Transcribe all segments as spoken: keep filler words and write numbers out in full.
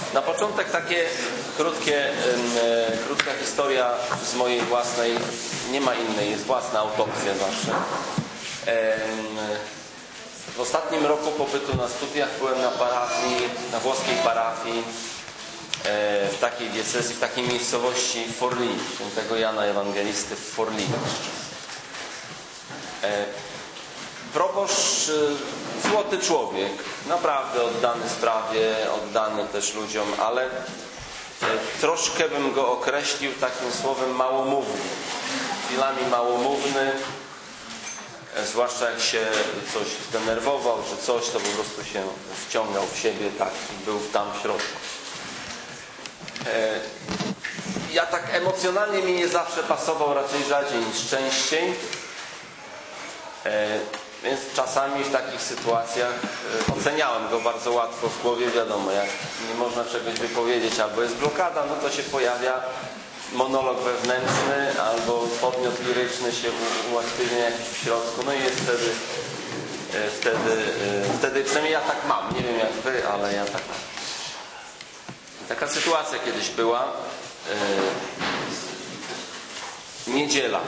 Na początek takie krótkie, krótka historia z mojej własnej, nie ma innej, jest własna autopsja zawsze. W ostatnim roku pobytu na studiach byłem na parafii, na włoskiej parafii, w takiej diecezji, w takiej miejscowości Forlì, świętego Jana Ewangelisty w Forlì. Proboszcz, złoty człowiek, naprawdę oddany sprawie, oddany też ludziom, ale troszkę bym go określił takim słowem małomówny. Chwilami małomówny, zwłaszcza jak się coś zdenerwował, czy coś, to po prostu się wciągał w siebie, tak, i był tam w środku. Ja tak emocjonalnie mi nie zawsze pasował, raczej rzadziej niż częściej. Więc czasami w takich sytuacjach oceniałem go bardzo łatwo w głowie. Wiadomo, jak nie można czegoś wypowiedzieć, albo jest blokada, no to się pojawia monolog wewnętrzny, albo podmiot liryczny się uaktywnia jakiś w środku. No i jest wtedy, wtedy, wtedy przynajmniej ja tak mam. Nie wiem jak wy, ale ja tak mam. Taka sytuacja kiedyś była. Niedziela.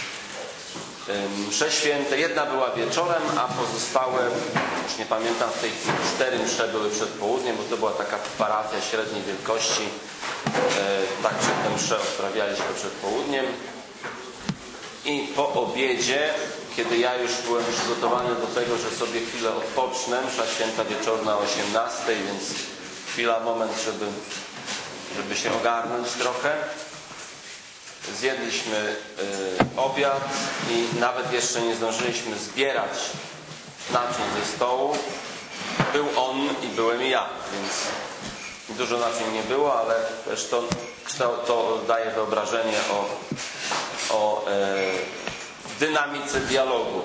Msze święte, jedna była wieczorem, a pozostałe, już nie pamiętam w tej chwili, cztery msze były przed południem, bo to była taka parafia średniej wielkości. Także te msze odprawialiśmy przed południem. I po obiedzie, kiedy ja już byłem przygotowany do tego, że sobie chwilę odpocznę, msza święta wieczorna o osiemnastej, więc chwila, moment, żeby, żeby się ogarnąć trochę. Zjedliśmy y, obiad i nawet jeszcze nie zdążyliśmy zbierać naczyń ze stołu. Był on i byłem ja, więc dużo naczyń nie było, ale też to, to, to daje wyobrażenie o, o y, dynamice dialogu.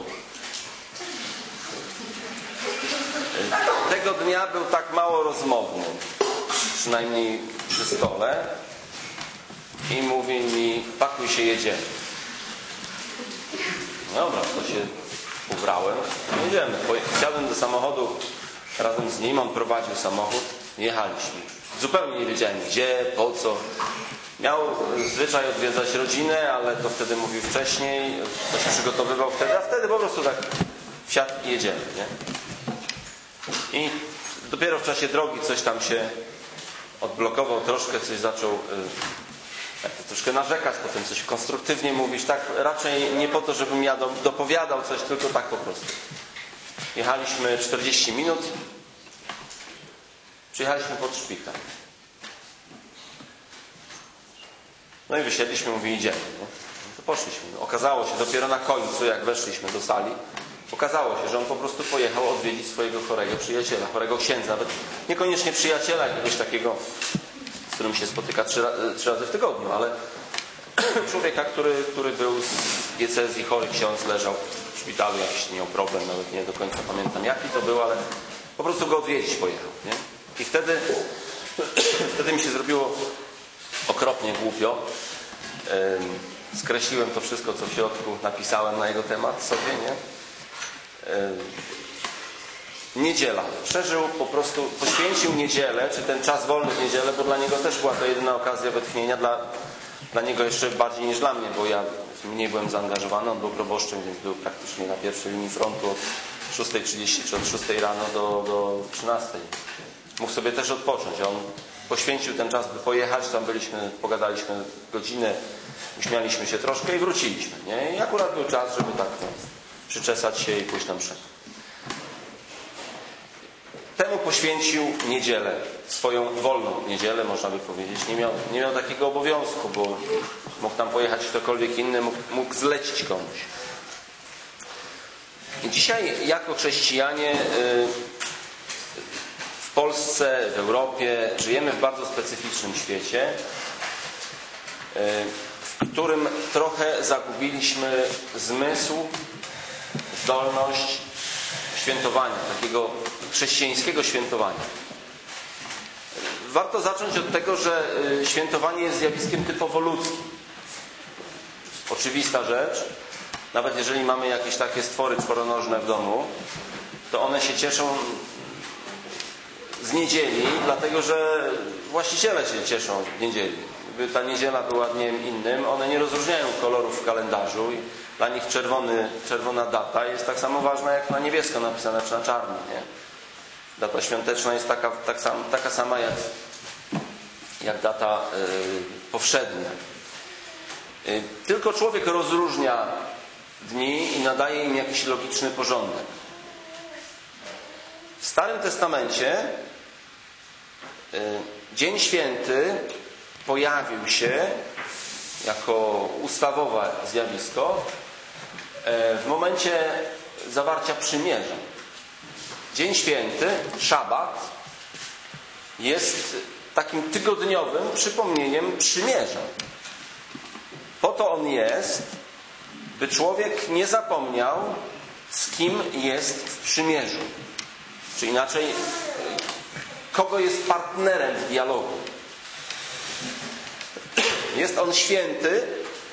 Tego dnia był tak mało rozmowny, przynajmniej przy stole. I mówi mi, pakuj się, jedziemy. Dobra, to się ubrałem. Jedziemy. Wsiadłem do samochodu razem z nim, on prowadził samochód. Jechaliśmy. Zupełnie nie wiedziałem gdzie, po co. Miał zwyczaj odwiedzać rodzinę, ale to wtedy mówił wcześniej. To się przygotowywał wtedy, a wtedy po prostu tak wsiadł i jedziemy, nie? I dopiero w czasie drogi coś tam się odblokował, troszkę coś zaczął troszkę narzekać, potem coś konstruktywnie mówić. Tak raczej nie po to, żebym ja dopowiadał coś, tylko tak po prostu. Jechaliśmy czterdzieści minut. Przyjechaliśmy pod szpital. No i wysiedliśmy, mówi, idziemy. No to poszliśmy. Okazało się, dopiero na końcu, jak weszliśmy do sali, okazało się, że on po prostu pojechał odwiedzić swojego chorego przyjaciela, chorego księdza. Nawet niekoniecznie przyjaciela, jakiegoś takiego, z którym się spotyka trzy, trzy razy w tygodniu, ale człowieka, który, który był z diecezji, chory ksiądz, leżał w szpitalu, jakiś miał problem, nawet nie do końca pamiętam jaki to był, ale po prostu go odwiedzić pojechał, nie? I wtedy wtedy mi się zrobiło okropnie głupio. Skreśliłem to wszystko, co w środku napisałem na jego temat sobie, nie? Niedziela. Przeżył po prostu, poświęcił niedzielę, czy ten czas wolny w niedzielę, bo dla niego też była to jedyna okazja wytchnienia, dla, dla niego jeszcze bardziej niż dla mnie, bo ja mniej byłem zaangażowany, on był proboszczem, więc był praktycznie na pierwszej linii frontu od szóstej trzydzieści czy od szóstej rano do, do trzynastej. Mógł sobie też odpocząć. On poświęcił ten czas, by pojechać, tam byliśmy, pogadaliśmy godzinę, uśmialiśmy się troszkę i wróciliśmy, nie? I akurat był czas, żeby tak no, przyczesać się i pójść na mszę. Temu poświęcił niedzielę, swoją wolną niedzielę, można by powiedzieć. Nie miał, nie miał takiego obowiązku, bo mógł tam pojechać ktokolwiek inny, mógł, mógł zlecić komuś. I dzisiaj jako chrześcijanie w Polsce, w Europie żyjemy w bardzo specyficznym świecie, w którym trochę zagubiliśmy zmysł, zdolność świętowania, takiego chrześcijańskiego świętowania. Warto zacząć od tego, że świętowanie jest zjawiskiem typowo ludzkim. Oczywista rzecz. Nawet jeżeli mamy jakieś takie stwory czworonożne w domu, to one się cieszą z niedzieli, dlatego że właściciele się cieszą w niedzieli. Gdyby ta niedziela była dniem innym, one nie rozróżniają kolorów w kalendarzu i dla nich czerwony, czerwona data jest tak samo ważna jak na niebiesko napisana czy na czarno, nie? Data świąteczna jest taka, tak sam, taka sama jak, jak data yy, powszednia. Yy, tylko człowiek rozróżnia dni i nadaje im jakiś logiczny porządek. W Starym Testamencie yy, Dzień Święty pojawił się jako ustawowe zjawisko w momencie zawarcia przymierza. Dzień Święty, szabat, jest takim tygodniowym przypomnieniem przymierza. Po to on jest, by człowiek nie zapomniał, z kim jest w przymierzu. Czy inaczej, kogo jest partnerem w dialogu. Jest on święty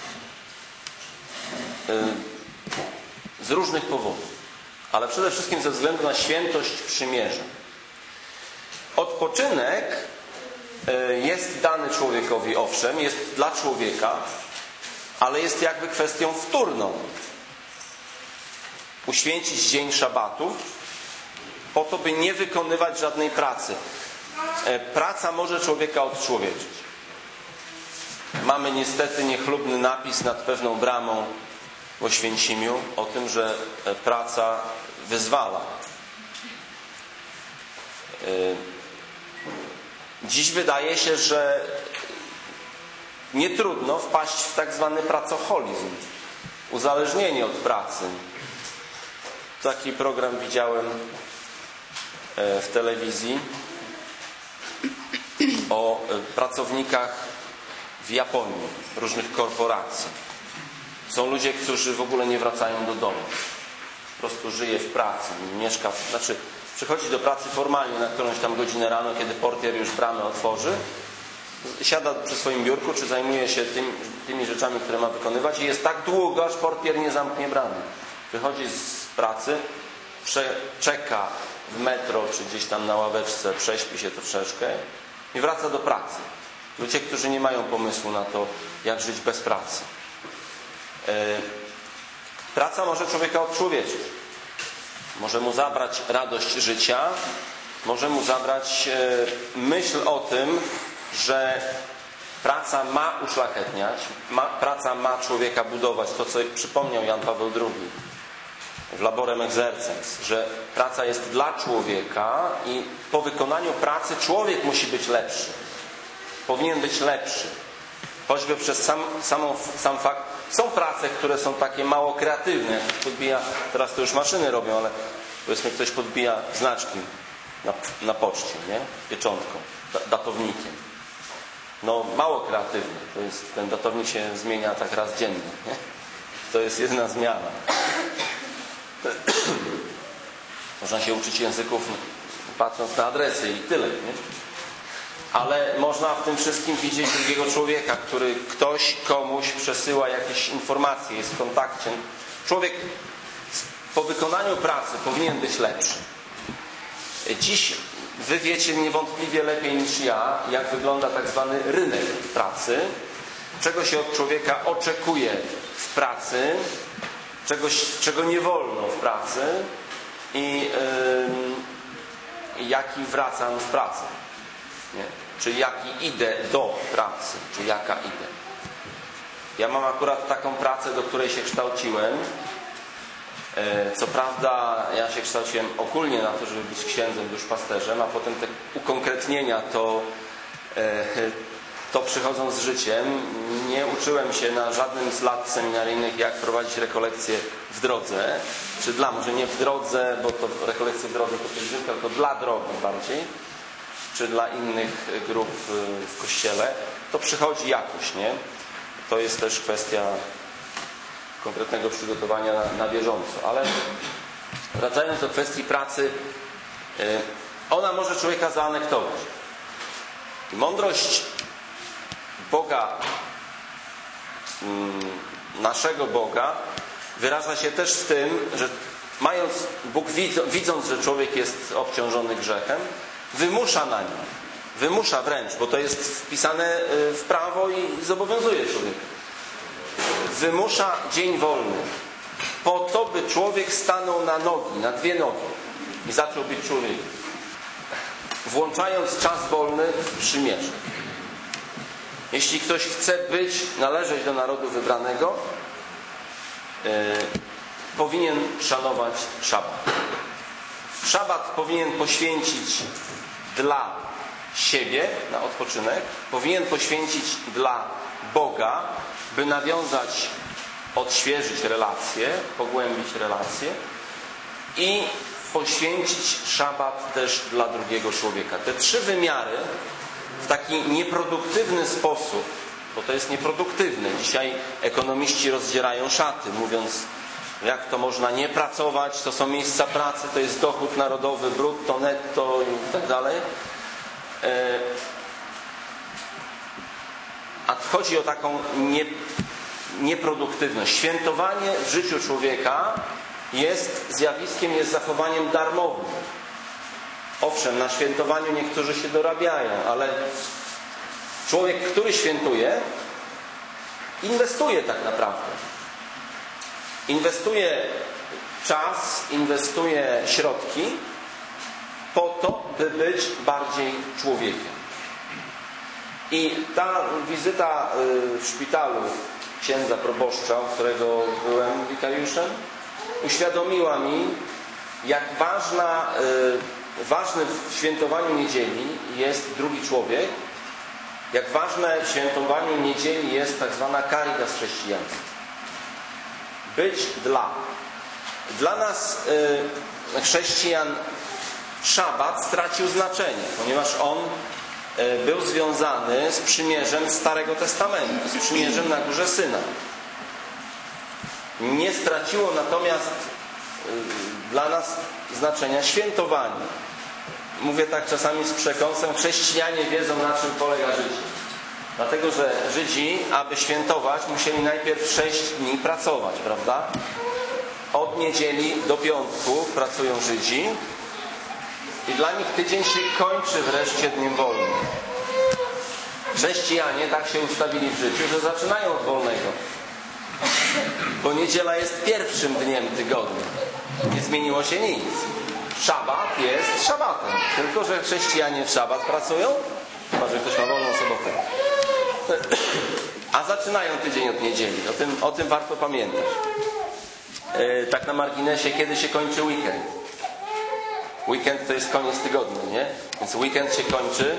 z różnych powodów, ale przede wszystkim ze względu na świętość przymierza. Odpoczynek jest dany człowiekowi, owszem, jest dla człowieka, ale jest jakby kwestią wtórną. Uświęcić dzień szabatu po to, by nie wykonywać żadnej pracy. Praca może człowieka odczłowieczyć. Mamy niestety niechlubny napis nad pewną bramą w Oświęcimiu o tym, że praca wyzwala. Dziś wydaje się, że nie trudno wpaść w tak zwany pracoholizm, uzależnienie od pracy. Taki program widziałem w telewizji o pracownikach w Japonii, różnych korporacji. Są ludzie, którzy w ogóle nie wracają do domu. Po prostu żyje w pracy, mieszka, w, znaczy przychodzi do pracy formalnie na którąś tam godzinę rano, kiedy portier już bramę otworzy, siada przy swoim biurku, czy zajmuje się tym, tymi rzeczami, które ma wykonywać i jest tak długo, aż portier nie zamknie bramy. Wychodzi z pracy, czeka w metro, czy gdzieś tam na ławeczce, prześpi się troszeczkę i wraca do pracy. Ludzie, którzy nie mają pomysłu na to, jak żyć bez pracy. Praca może człowieka odczłowieczyć. Może mu zabrać radość życia, może mu zabrać myśl o tym, że praca ma uszlachetniać, ma, praca ma człowieka budować. To, co przypomniał Jan Paweł drugi w Laborem Exercens, że praca jest dla człowieka i po wykonaniu pracy człowiek musi być lepszy. Powinien być lepszy. Choćby przez sam, samą, sam fakt. Są prace, które są takie mało kreatywne. Podbija, teraz to już maszyny robią, ale powiedzmy ktoś podbija znaczki na, na poczcie, nie? Pieczątką, datownikiem. No mało kreatywne. To jest, ten datownik się zmienia tak raz dziennie. Nie? To jest jedna zmiana. Można się uczyć języków patrząc na adresy i tyle, nie? Ale można w tym wszystkim widzieć drugiego człowieka, który ktoś komuś przesyła jakieś informacje, jest w kontakcie. Człowiek po wykonaniu pracy powinien być lepszy. Dziś wy wiecie niewątpliwie lepiej niż ja, jak wygląda tak zwany rynek pracy, czego się od człowieka oczekuje w pracy, czegoś, czego nie wolno w pracy i yy, jaki wracam z pracy. Nie? Czy jaki idę do pracy, czy jaka idę. Ja mam akurat taką pracę, do której się kształciłem. Co prawda ja się kształciłem ogólnie na to, żeby być księdzem, duszpasterzem, a potem te ukonkretnienia to, to przychodzą z życiem. Nie uczyłem się na żadnym z lat seminaryjnych, jak prowadzić rekolekcje w drodze, czy dla, może nie w drodze, bo to rekolekcje w drodze to pielgrzymka, tylko dla drogi bardziej, czy dla innych grup w Kościele. To przychodzi jakoś, nie? To jest też kwestia konkretnego przygotowania na, na bieżąco. Ale wracając do kwestii pracy, ona może człowieka zaanektować. I mądrość Boga, naszego Boga, wyraża się też w tym, że mając Bóg widząc, że człowiek jest obciążony grzechem, wymusza na nim. Wymusza wręcz, bo to jest wpisane w prawo i zobowiązuje człowieka. Wymusza dzień wolny. Po to, by człowiek stanął na nogi, na dwie nogi i zaczął być człowiekiem. Włączając czas wolny w przymierze. Jeśli ktoś chce być, należeć do narodu wybranego, yy, powinien szanować szabat. Szabat powinien poświęcić dla siebie na odpoczynek, powinien poświęcić dla Boga, by nawiązać, odświeżyć relacje, pogłębić relacje i poświęcić szabat też dla drugiego człowieka. Te trzy wymiary w taki nieproduktywny sposób, bo to jest nieproduktywne. Dzisiaj ekonomiści rozdzierają szaty, mówiąc, jak to można nie pracować, to są miejsca pracy, to jest dochód narodowy, brutto, netto i tak dalej. A chodzi o taką nie, nieproduktywność. Świętowanie w życiu człowieka jest zjawiskiem, jest zachowaniem darmowym. Owszem, na świętowaniu niektórzy się dorabiają, ale człowiek, który świętuje, inwestuje tak naprawdę. Inwestuje czas, inwestuje środki po to, by być bardziej człowiekiem. I ta wizyta w szpitalu księdza proboszcza, u którego byłem wikariuszem, uświadomiła mi, jak ważna, ważny w świętowaniu niedzieli jest drugi człowiek, jak ważne w świętowaniu niedzieli jest tak zwana caritas chrześcijańska. Być dla. Dla nas chrześcijan szabat stracił znaczenie, ponieważ on był związany z przymierzem Starego Testamentu, z przymierzem na górze Synaj. Nie straciło natomiast dla nas znaczenia świętowanie. Mówię tak czasami z przekąsem, chrześcijanie wiedzą, na czym polega życie. Dlatego, że Żydzi, aby świętować, musieli najpierw sześć dni pracować, prawda? Od niedzieli do piątku pracują Żydzi i dla nich tydzień się kończy wreszcie dniem wolnym. Chrześcijanie tak się ustawili w życiu, że zaczynają od wolnego. Bo niedziela jest pierwszym dniem tygodnia. Nie zmieniło się nic. Szabat jest szabatem. Tylko że chrześcijanie w szabat pracują, chyba że ktoś ma wolną sobotę. A zaczynają tydzień od niedzieli. O tym, o tym warto pamiętać. Yy, tak na marginesie, kiedy się kończy weekend. Weekend to jest koniec tygodnia, nie? Więc weekend się kończy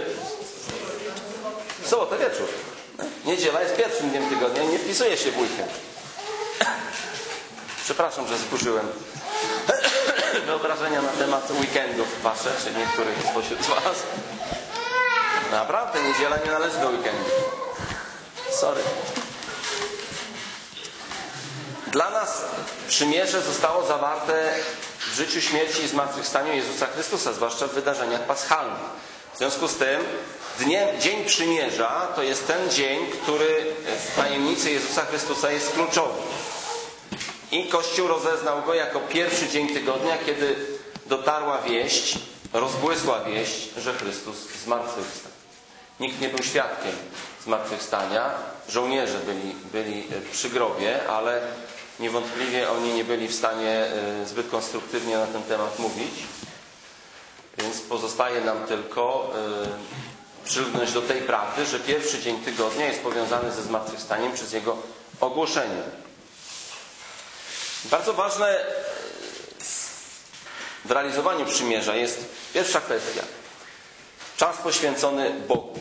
w sobotę wieczór. Niedziela jest pierwszym dniem tygodnia i nie wpisuje się w weekend. Przepraszam, że zburzyłem wyobrażenia na temat weekendów wasze, czy niektórych spośród was. Naprawdę, niedziela nie należy do weekendu. Sorry. Dla nas przymierze zostało zawarte w życiu, śmierci i zmartwychwstaniu Jezusa Chrystusa, zwłaszcza w wydarzeniach paschalnych. W związku z tym dniem, Dzień Przymierza to jest ten dzień, który w tajemnicy Jezusa Chrystusa jest kluczowy. I Kościół rozeznał go jako pierwszy dzień tygodnia, kiedy dotarła wieść, rozbłysła wieść, że Chrystus zmartwychwstał. Nikt nie był świadkiem zmartwychwstania. Żołnierze byli, byli przy grobie, ale niewątpliwie oni nie byli w stanie zbyt konstruktywnie na ten temat mówić. Więc pozostaje nam tylko przylgnąć do tej prawdy, że pierwszy dzień tygodnia jest powiązany ze zmartwychwstaniem przez jego ogłoszenie. Bardzo ważne w realizowaniu przymierza jest pierwsza kwestia. Czas poświęcony Bogu.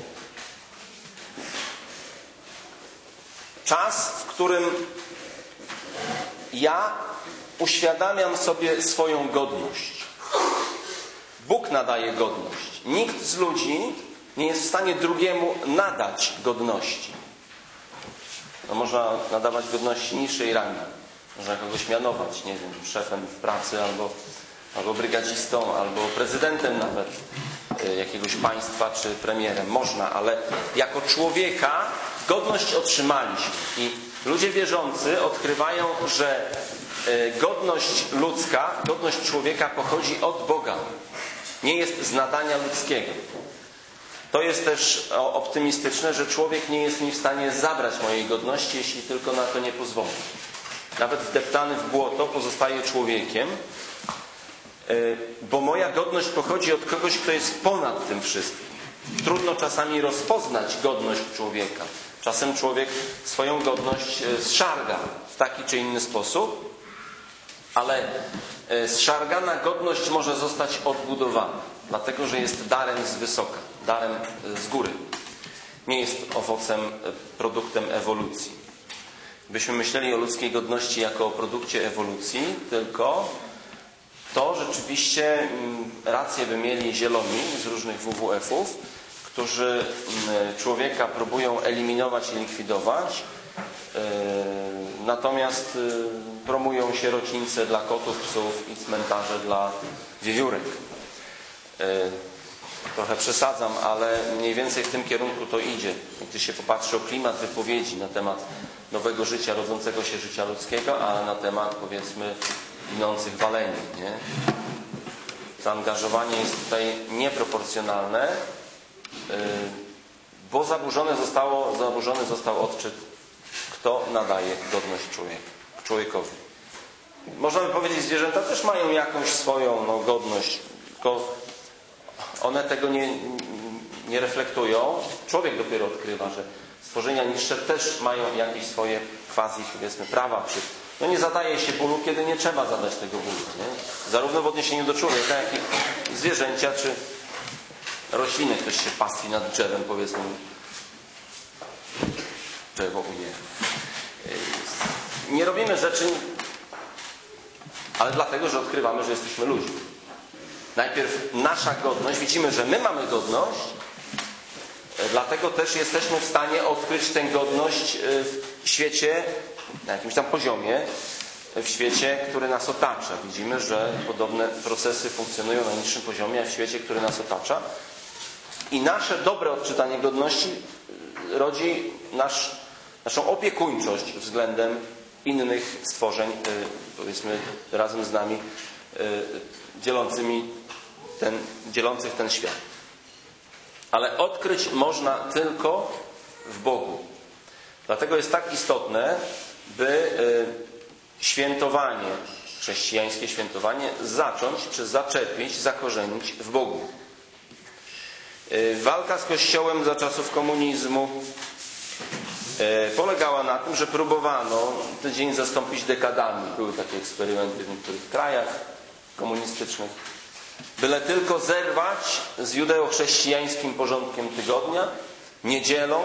Czas, w którym ja uświadamiam sobie swoją godność. Bóg nadaje godność. Nikt z ludzi nie jest w stanie drugiemu nadać godności. No, można nadawać godności niższej rangi. Można kogoś mianować, nie wiem, szefem w pracy, albo, albo brygadzistą, albo prezydentem nawet jakiegoś państwa, czy premierem. Można, ale jako człowieka godność otrzymaliśmy. I ludzie wierzący odkrywają, że godność ludzka, godność człowieka pochodzi od Boga. Nie jest z nadania ludzkiego. To jest też optymistyczne, że człowiek nie jest mi w stanie zabrać mojej godności, jeśli tylko na to nie pozwolę. Nawet wdeptany w błoto pozostaje człowiekiem, bo moja godność pochodzi od kogoś, kto jest ponad tym wszystkim. Trudno czasami rozpoznać godność człowieka. Czasem człowiek swoją godność zszarga w taki czy inny sposób, ale zszargana godność może zostać odbudowana, dlatego że jest darem z wysoka, darem z góry. Nie jest owocem, produktem ewolucji. Byśmy myśleli o ludzkiej godności jako o produkcie ewolucji, tylko to rzeczywiście rację by mieli zieloni z różnych W W F-ów, którzy człowieka próbują eliminować i likwidować, natomiast promują sierocińce dla kotów, psów i cmentarze dla wiewiórek. Trochę przesadzam, ale mniej więcej w tym kierunku to idzie. Gdy się popatrzy o klimat wypowiedzi na temat nowego życia, rodzącego się życia ludzkiego, a na temat, powiedzmy, ginących waleni, nie? Zaangażowanie jest tutaj nieproporcjonalne, bo zaburzone zostało, zaburzony został odczyt, kto nadaje godność człowieka, człowiekowi. Można by powiedzieć, zwierzęta też mają jakąś swoją no, godność, tylko one tego nie, nie reflektują. Człowiek dopiero odkrywa, że stworzenia niższe też mają jakieś swoje quasi, powiedzmy, prawa. Czy, no nie zadaje się bólu, kiedy nie trzeba zadać tego bólu. Nie? Zarówno w odniesieniu do człowieka, jak i zwierzęcia, czy rośliny. Ktoś się pastwi nad drzewem, powiedzmy, drzewo uje. Nie robimy rzeczy, ale dlatego, że odkrywamy, że jesteśmy ludźmi. Najpierw nasza godność, widzimy, że my mamy godność, dlatego też jesteśmy w stanie odkryć tę godność w świecie, na jakimś tam poziomie, w świecie, który nas otacza. Widzimy, że podobne procesy funkcjonują na niższym poziomie, a w świecie, który nas otacza. I nasze dobre odczytanie godności rodzi nasz, naszą opiekuńczość względem innych stworzeń, powiedzmy, razem z nami, dzielącymi ten, dzielących ten świat. Ale odkryć można tylko w Bogu. Dlatego jest tak istotne, by świętowanie, chrześcijańskie świętowanie zacząć, czy zaczepić, zakorzenić w Bogu. Walka z Kościołem za czasów komunizmu polegała na tym, że próbowano ten dzień zastąpić dekadami. Były takie eksperymenty w niektórych krajach komunistycznych. Byle tylko zerwać z judeo-chrześcijańskim porządkiem tygodnia, niedzielą,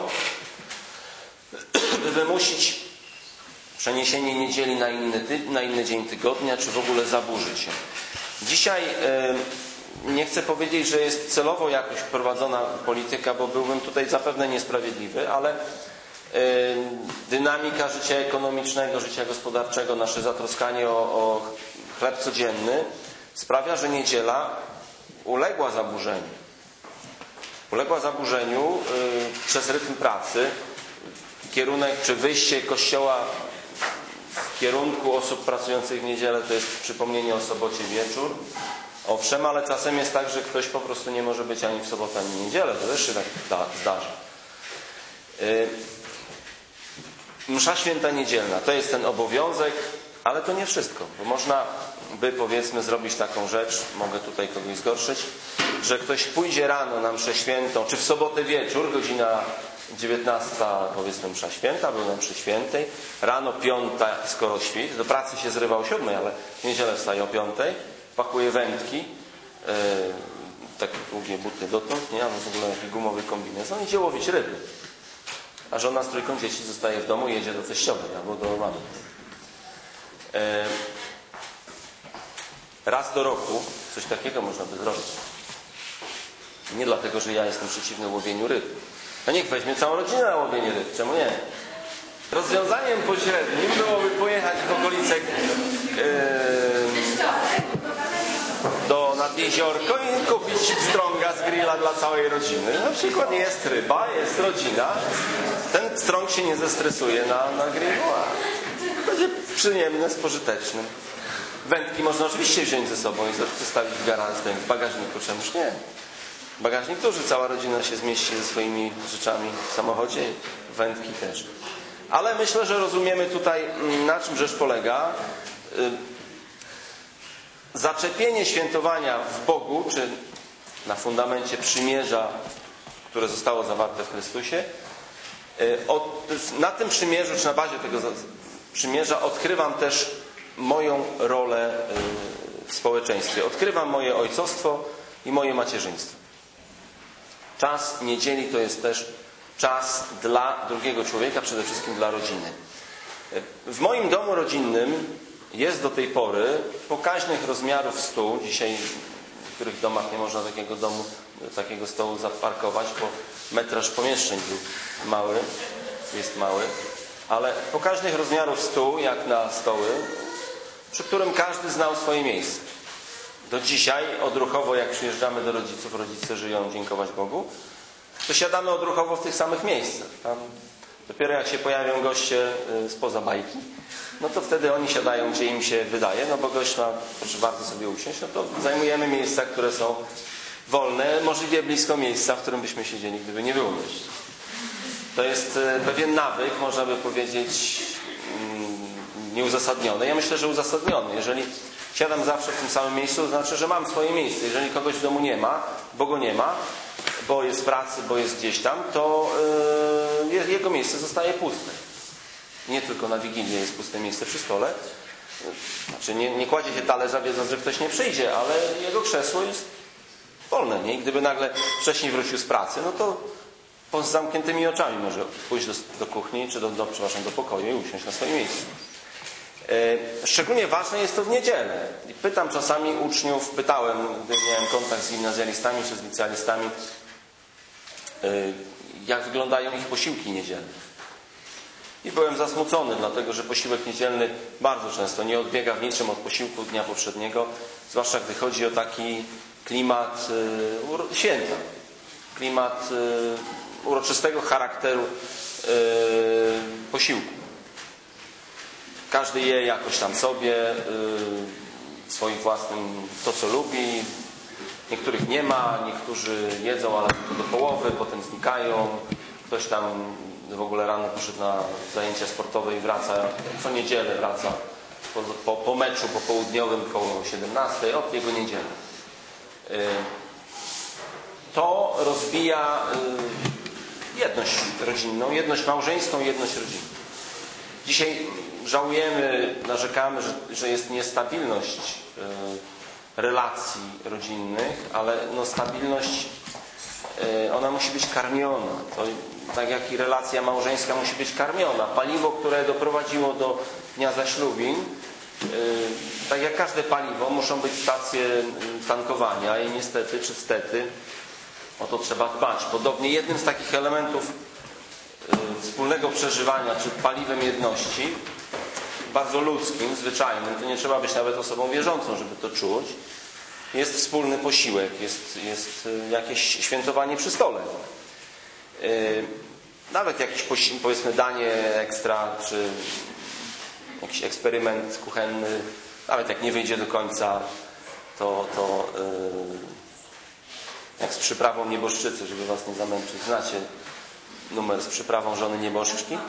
by wymusić przeniesienie niedzieli na inny, ty, na inny dzień tygodnia, czy w ogóle zaburzyć się. Dzisiaj yy, nie chcę powiedzieć, że jest celowo jakoś prowadzona polityka, bo byłbym tutaj zapewne niesprawiedliwy, ale yy, dynamika życia ekonomicznego, życia gospodarczego, nasze zatroskanie o, o chleb codzienny sprawia, że niedziela uległa zaburzeniu. Uległa zaburzeniu yy, przez rytm pracy, kierunek czy wyjście Kościoła w kierunku osób pracujących w niedzielę to jest przypomnienie o sobocie wieczór. Owszem, ale czasem jest tak, że ktoś po prostu nie może być ani w sobotę, ani w niedzielę. To też się tak zdarza. Yy, msza święta niedzielna to jest ten obowiązek, ale to nie wszystko, bo można by, powiedzmy, zrobić taką rzecz, mogę tutaj kogoś zgorszyć, że ktoś pójdzie rano na mszę świętą, czy w sobotę wieczór, godzina dziewiętnasta, powiedzmy, msza święta, był na mszy świętej, rano piąta, skoro świt, do pracy się zrywa o siódmej, ale w niedzielę wstaje o piątej, pakuje wędki, yy, takie długie buty dotąd, nie, albo w ogóle jakiś gumowy kombinezon, idzie łowić ryby. A żona z trójką dzieci zostaje w domu i jedzie do teściowej albo do mamy. Yy, raz do roku coś takiego można by zrobić. Nie dlatego, że ja jestem przeciwny łowieniu ryb. No niech weźmie całą rodzinę na łowienie ryb. Czemu nie? Rozwiązaniem pośrednim byłoby pojechać w okolice yy, do, nad jeziorko i kupić pstrąga z grilla dla całej rodziny. Na przykład jest ryba, jest rodzina. Ten pstrąg się nie zestresuje na, na grillu, a będzie przyjemny, spożyteczny. Wędki można oczywiście wziąć ze sobą i zostawić w garażu, w bagażniku, czemuż nie. Bagażnik duży, cała rodzina się zmieści ze swoimi rzeczami w samochodzie, wędki też. Ale myślę, że rozumiemy tutaj, na czym rzecz polega. Zaczepienie świętowania w Bogu, czy na fundamencie przymierza, które zostało zawarte w Chrystusie, na tym przymierzu, czy na bazie tego przymierza odkrywam też moją rolę w społeczeństwie. Odkrywam moje ojcostwo i moje macierzyństwo. Czas niedzieli to jest też czas dla drugiego człowieka, przede wszystkim dla rodziny. W moim domu rodzinnym jest do tej pory pokaźnych rozmiarów stół. Dzisiaj w niektórych domach nie można takiego domu, takiego stołu zaparkować, bo metraż pomieszczeń był mały, jest mały. Ale pokaźnych rozmiarów stół, jak na stoły, przy którym każdy znał swoje miejsce. Do dzisiaj odruchowo, jak przyjeżdżamy do rodziców, rodzice żyją, dziękować Bogu, to siadamy odruchowo w tych samych miejscach. Tam dopiero jak się pojawią goście spoza bajki, no to wtedy oni siadają, gdzie im się wydaje, no bo gość ma, proszę bardzo sobie usiąść, no to zajmujemy miejsca, które są wolne, możliwie blisko miejsca, w którym byśmy siedzieli, gdyby nie było gości. To jest pewien nawyk, można by powiedzieć, nieuzasadniony. Ja myślę, że uzasadniony. Jeżeli siadam zawsze w tym samym miejscu, to znaczy, że mam swoje miejsce. Jeżeli kogoś w domu nie ma, bo go nie ma, bo jest w pracy, bo jest gdzieś tam, to yy, jego miejsce zostaje puste. Nie tylko na Wigilię jest puste miejsce przy stole. Znaczy nie, nie kładzie się talerza, wiedząc, że ktoś nie przyjdzie, ale jego krzesło jest wolne. Nie? I gdyby nagle wcześniej wrócił z pracy, no to z zamkniętymi oczami może pójść do, do kuchni, czy do, do, przepraszam, do pokoju i usiąść na swoim miejscu. Szczególnie ważne jest to w niedzielę. I pytam czasami uczniów, pytałem, gdy miałem kontakt z gimnazjalistami czy z licealistami, jak wyglądają ich posiłki niedzielne. I byłem zasmucony, dlatego że posiłek niedzielny bardzo często nie odbiega w niczym od posiłku dnia poprzedniego, zwłaszcza gdy chodzi o taki klimat święta, klimat uroczystego charakteru posiłku. Każdy je jakoś tam sobie, yy, swoim własnym, to co lubi. Niektórych nie ma, niektórzy jedzą, ale tylko do połowy, potem znikają. Ktoś tam w ogóle rano poszedł na zajęcia sportowe i wraca, co niedzielę wraca po, po, po meczu popołudniowym koło siedemnastej, od jego niedzielę. Yy, to rozbija yy, jedność rodzinną, jedność małżeńską, jedność rodzinną. Dzisiaj żałujemy, narzekamy, że, że jest niestabilność y, relacji rodzinnych, ale no, stabilność y, ona musi być karmiona. To, tak jak i relacja małżeńska musi być karmiona. Paliwo, które doprowadziło do dnia zaślubin, y, tak jak każde paliwo, muszą być stacje tankowania i niestety czy stety o to trzeba dbać. Podobnie jednym z takich elementów wspólnego przeżywania, czy paliwem jedności, bardzo ludzkim, zwyczajnym, to nie trzeba być nawet osobą wierzącą, żeby to czuć, jest wspólny posiłek, jest, jest jakieś świętowanie przy stole. Nawet jakiś, powiedzmy, danie ekstra, czy jakiś eksperyment kuchenny, nawet jak nie wyjdzie do końca, to, to jak z przyprawą nieboszczycy, żeby was nie zamęczyć. Znacie numer z przyprawą żony nieboszczki?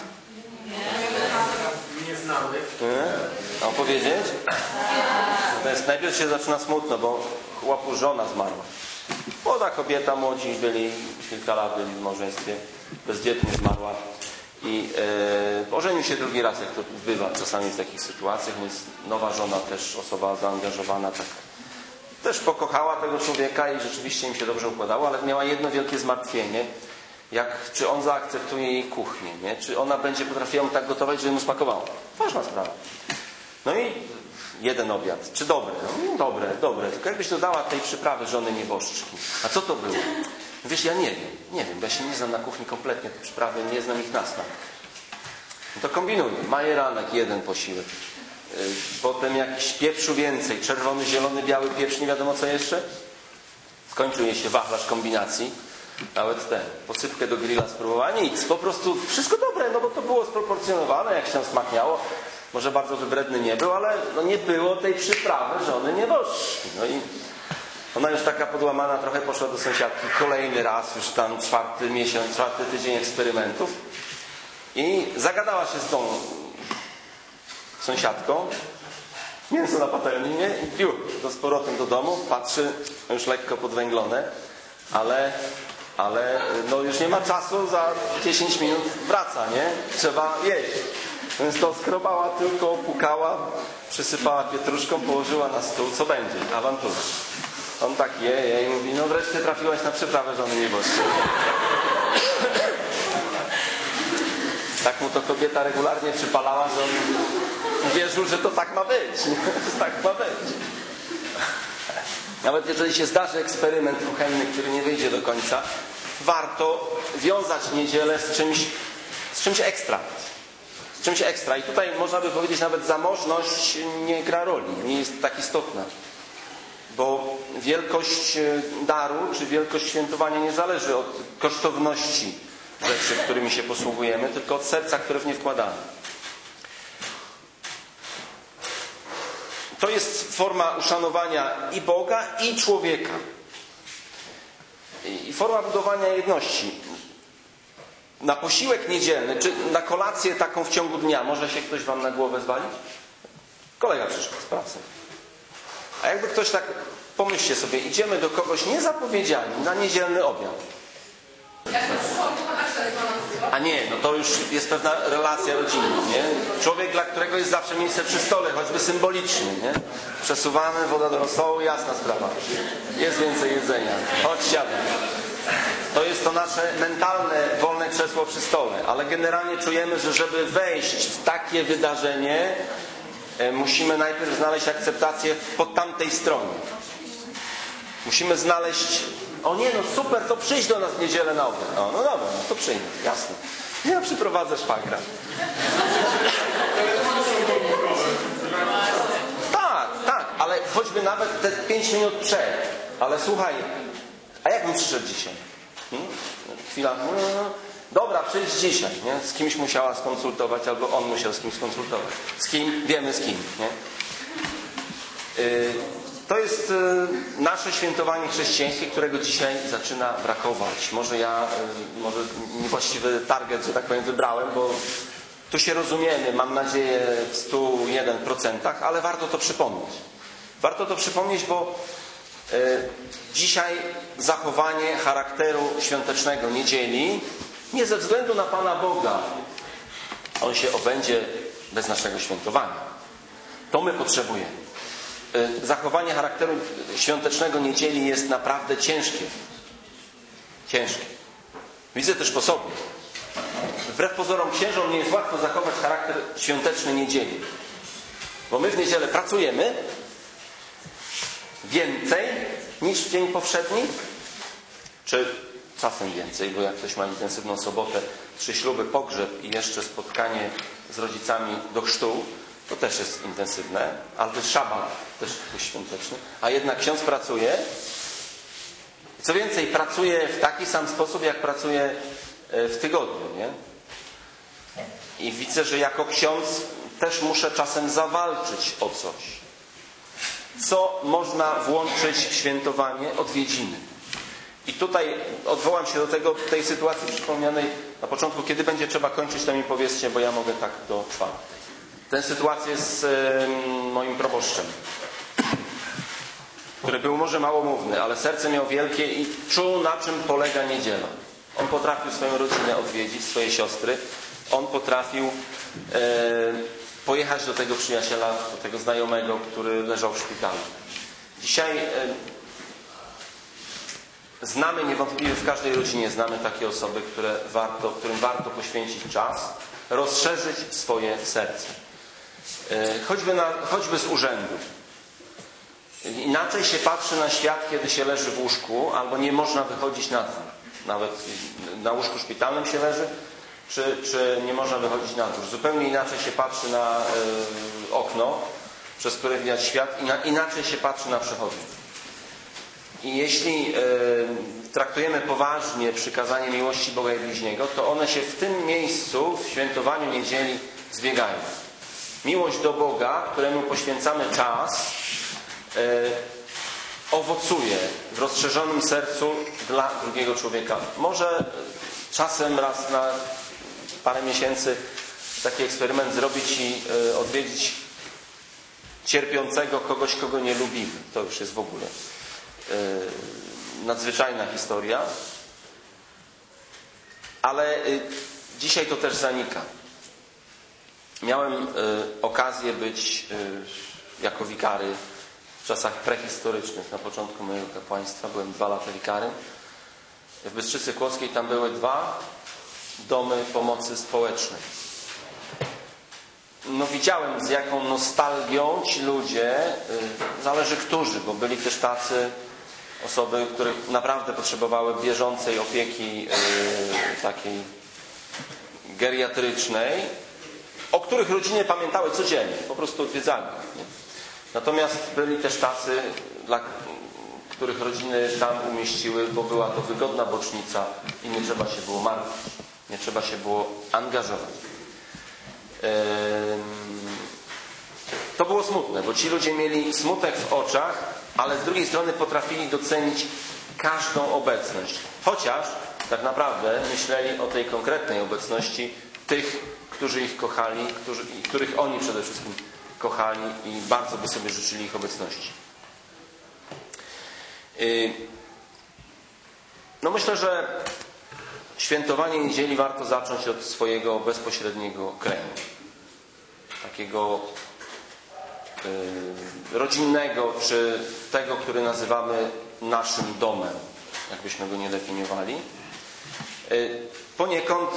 Nie znamy. A opowiedzieć? To jest, najpierw się zaczyna smutno, bo chłopu żona zmarła. Młoda kobieta, młodzi byli, kilka lat byli w małżeństwie, bezdzietnie zmarła. I e, ożenił się drugi raz, jak to bywa czasami w takich sytuacjach, więc nowa żona, też osoba zaangażowana, tak też pokochała tego człowieka i rzeczywiście im się dobrze układało, ale miała jedno wielkie zmartwienie. Jak, czy on zaakceptuje jej kuchnię, nie? Czy ona będzie potrafiła mu tak gotować, żeby mu smakowało. Ważna sprawa. No i jeden obiad. Czy dobre? No, dobre, dobre. Tylko jakbyś dodała tej przyprawy żony nieboszczki. A co to było? Wiesz, ja nie wiem. Nie wiem, bo ja się nie znam na kuchni kompletnie. Te przyprawy, nie znam ich na smak. No to kombinuję. Majeranek, jeden posiłek. Yy, potem jakiś pieprzu więcej. Czerwony, zielony, biały pieprz, nie wiadomo co jeszcze. Skończył jej się wachlarz kombinacji. Nawet ten, posypkę do grilla spróbowała, nic, po prostu wszystko dobre, no bo to było sproporcjonowane, jak się tam smak miało. może bardzo wybredny nie był, ale no nie było tej przyprawy żony nieboszczki. No i ona już taka podłamana trochę poszła do sąsiadki kolejny raz, już tam czwarty miesiąc, czwarty tydzień eksperymentów i zagadała się z tą sąsiadką, mięso na patelni, nie? I piu, to z powrotem do domu, patrzy, już lekko podwęglone, ale, ale no już nie ma czasu, za dziesięć minut wraca, nie? Trzeba jeść. Więc to skrobała tylko, pukała, przysypała pietruszką, położyła na stół, co będzie? Awantura. On tak je, je i mówi, no wreszcie trafiłaś na przyprawę żony nieboszczej. Tak mu to kobieta regularnie przypalała, że on uwierzył, że to tak ma być. Tak ma być. Nawet jeżeli się zdarzy eksperyment kuchenny, który nie wyjdzie do końca, warto wiązać niedzielę z czymś, z czymś ekstra. Z czymś ekstra. I tutaj można by powiedzieć, nawet zamożność nie gra roli, nie jest tak istotna. Bo wielkość daru czy wielkość świętowania nie zależy od kosztowności rzeczy, którymi się posługujemy, tylko od serca, które w nie wkładamy. To jest forma uszanowania i Boga, i człowieka. I forma budowania jedności. Na posiłek niedzielny, czy na kolację taką w ciągu dnia, może się ktoś wam na głowę zwalić? Kolega przyszedł z pracy. A jakby ktoś tak, pomyślcie sobie, idziemy do kogoś niezapowiedziani na niedzielny obiad. A nie, no to już jest pewna relacja rodzinna, nie? Człowiek, dla którego jest zawsze miejsce przy stole, choćby symbolicznie, nie? Przesuwamy, woda do rosołu, jasna sprawa. Jest więcej jedzenia. Chodź, siadaj. To jest to nasze mentalne, wolne krzesło przy stole. Ale generalnie czujemy, że żeby wejść w takie wydarzenie, musimy najpierw znaleźć akceptację po tamtej stronie. Musimy znaleźć, o nie, no super, to przyjdź do nas w niedzielę na obiad. O, no dobra, no to przyjdę, jasne. Ja przyprowadzę szwagra. Tak, tak, ale choćby nawet te pięć minut przed. Ale słuchaj, a jak bym przyszedł dzisiaj? Hmm? Chwila, no, no, no. Dobra, przyjdź dzisiaj, nie? Z kimś musiała skonsultować, albo on musiał z kimś skonsultować. Z kim? Wiemy z kim, nie? Yy, to jest yy, nasze świętowanie chrześcijańskie, którego dzisiaj zaczyna brakować. Może ja, yy, może niewłaściwy target, że tak powiem, wybrałem, bo tu się rozumiemy, mam nadzieję, w stu jeden procentach, ale warto to przypomnieć. Warto to przypomnieć, bo yy, dzisiaj zachowanie charakteru świątecznego niedzieli nie ze względu na Pana Boga. On się obędzie bez naszego świętowania. To my potrzebujemy. Zachowanie charakteru świątecznego niedzieli jest naprawdę ciężkie. Ciężkie. Widzę też po sobie. Wbrew pozorom księżom nie jest łatwo zachować charakter świąteczny niedzieli. Bo my w niedzielę pracujemy więcej niż w dzień powszedni, czy czasem więcej, bo jak ktoś ma intensywną sobotę, trzy śluby, pogrzeb i jeszcze spotkanie z rodzicami do chrztu, to też jest intensywne, ale to jest szabat, też jest świąteczny, a jednak ksiądz pracuje. Co więcej, pracuje w taki sam sposób, jak pracuje w tygodniu, nie? I widzę, że jako ksiądz też muszę czasem zawalczyć o coś. Co można włączyć w świętowanie? Odwiedziny. I tutaj odwołam się do tego, tej sytuacji przypomnianej na początku. Kiedy będzie trzeba kończyć, to mi powiedzcie, bo ja mogę tak do czwartej. Tę sytuację z y, moim proboszczem, który był może małomówny, ale serce miał wielkie i czuł, na czym polega niedziela. On potrafił swoją rodzinę odwiedzić, swoje siostry. On potrafił y, pojechać do tego przyjaciela, do tego znajomego, który leżał w szpitalu. Dzisiaj y, znamy niewątpliwie, w każdej rodzinie znamy takie osoby, które warto, którym warto poświęcić czas, rozszerzyć swoje serce. Choćby, na, choćby z urzędu. Inaczej się patrzy na świat, kiedy się leży w łóżku, albo nie można wychodzić na dwór. Nawet na łóżku szpitalnym się leży, czy, czy nie można wychodzić na dwór. Zupełnie inaczej się patrzy na y, okno, przez które widać świat, ina, inaczej się patrzy na przechodniów. I jeśli y, traktujemy poważnie przykazanie miłości Boga i bliźniego, to one się w tym miejscu, w świętowaniu niedzieli, zbiegają. Miłość do Boga, któremu poświęcamy czas, yy, owocuje w rozszerzonym sercu dla drugiego człowieka. Może czasem raz na parę miesięcy taki eksperyment zrobić i yy, odwiedzić cierpiącego kogoś, kogo nie lubimy. To już jest w ogóle yy, nadzwyczajna historia. Ale yy, dzisiaj to też zanika. Miałem y, okazję być y, jako wikary w czasach prehistorycznych, na początku mojego kapłaństwa. Byłem dwa lata wikarym. W Bystrzycy Kłodzkiej tam były dwa domy pomocy społecznej. No widziałem, z jaką nostalgią ci ludzie, y, zależy którzy, bo byli też tacy osoby, które naprawdę potrzebowały bieżącej opieki y, takiej geriatrycznej, o których rodziny pamiętały codziennie, po prostu odwiedzali. Nie? Natomiast byli też tacy, dla których rodziny tam umieściły, bo była to wygodna bocznica i nie trzeba się było martwić, nie trzeba się było angażować. To było smutne, bo ci ludzie mieli smutek w oczach, ale z drugiej strony potrafili docenić każdą obecność. Chociaż tak naprawdę myśleli o tej konkretnej obecności tych, którzy ich kochali, którzy, których oni przede wszystkim kochali i bardzo by sobie życzyli ich obecności. No myślę, że świętowanie niedzieli warto zacząć od swojego bezpośredniego kręgu. Takiego yy, rodzinnego, czy tego, który nazywamy naszym domem, jakbyśmy go nie definiowali. Yy, poniekąd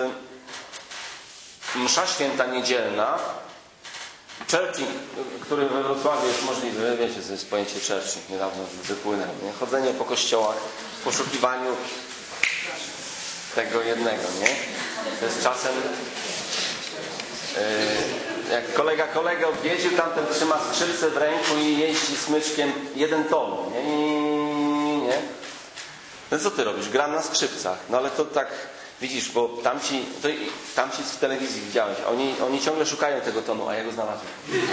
yy, msza święta niedzielna, churching, który we Wrocławiu jest możliwy, wiecie, to jest pojęcie churching, niedawno wypłynęło, nie? Chodzenie po kościołach w poszukiwaniu tego jednego, nie? To jest czasem yy, jak kolega kolegę odwiedził, tamten trzyma skrzypce w ręku i jeździ smyczkiem jeden ton, nie? nie, nie. No co ty robisz? Gram na skrzypcach. No ale to tak, widzisz, bo tamci, to, tamci w telewizji widziałeś, oni, oni ciągle szukają tego tonu, a ja go znalazłem.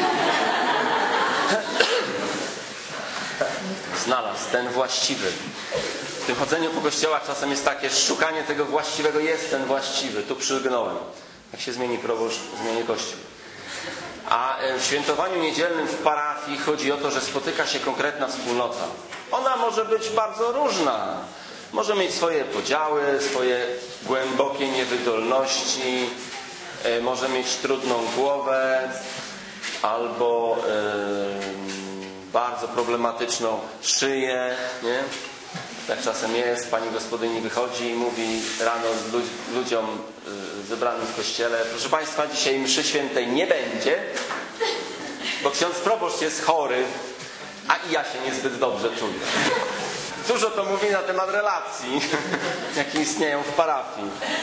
Znalazł, ten właściwy. W tym chodzeniu po kościołach czasem jest takie szukanie tego właściwego, jest ten właściwy, tu przylgnąłem. Jak się zmieni proboszcz, zmieni kościół. A w świętowaniu niedzielnym w parafii chodzi o to, że spotyka się konkretna wspólnota. Ona może być bardzo różna. Może mieć swoje podziały, swoje głębokie niewydolności, może mieć trudną głowę albo yy, bardzo problematyczną szyję, nie? Tak czasem jest, pani gospodyni wychodzi i mówi rano ludziom zebranym w kościele: proszę Państwa, dzisiaj mszy świętej nie będzie, bo ksiądz proboszcz jest chory, a i ja się niezbyt dobrze czuję. Dużo to mówi na temat relacji, jakie istnieją w parafii.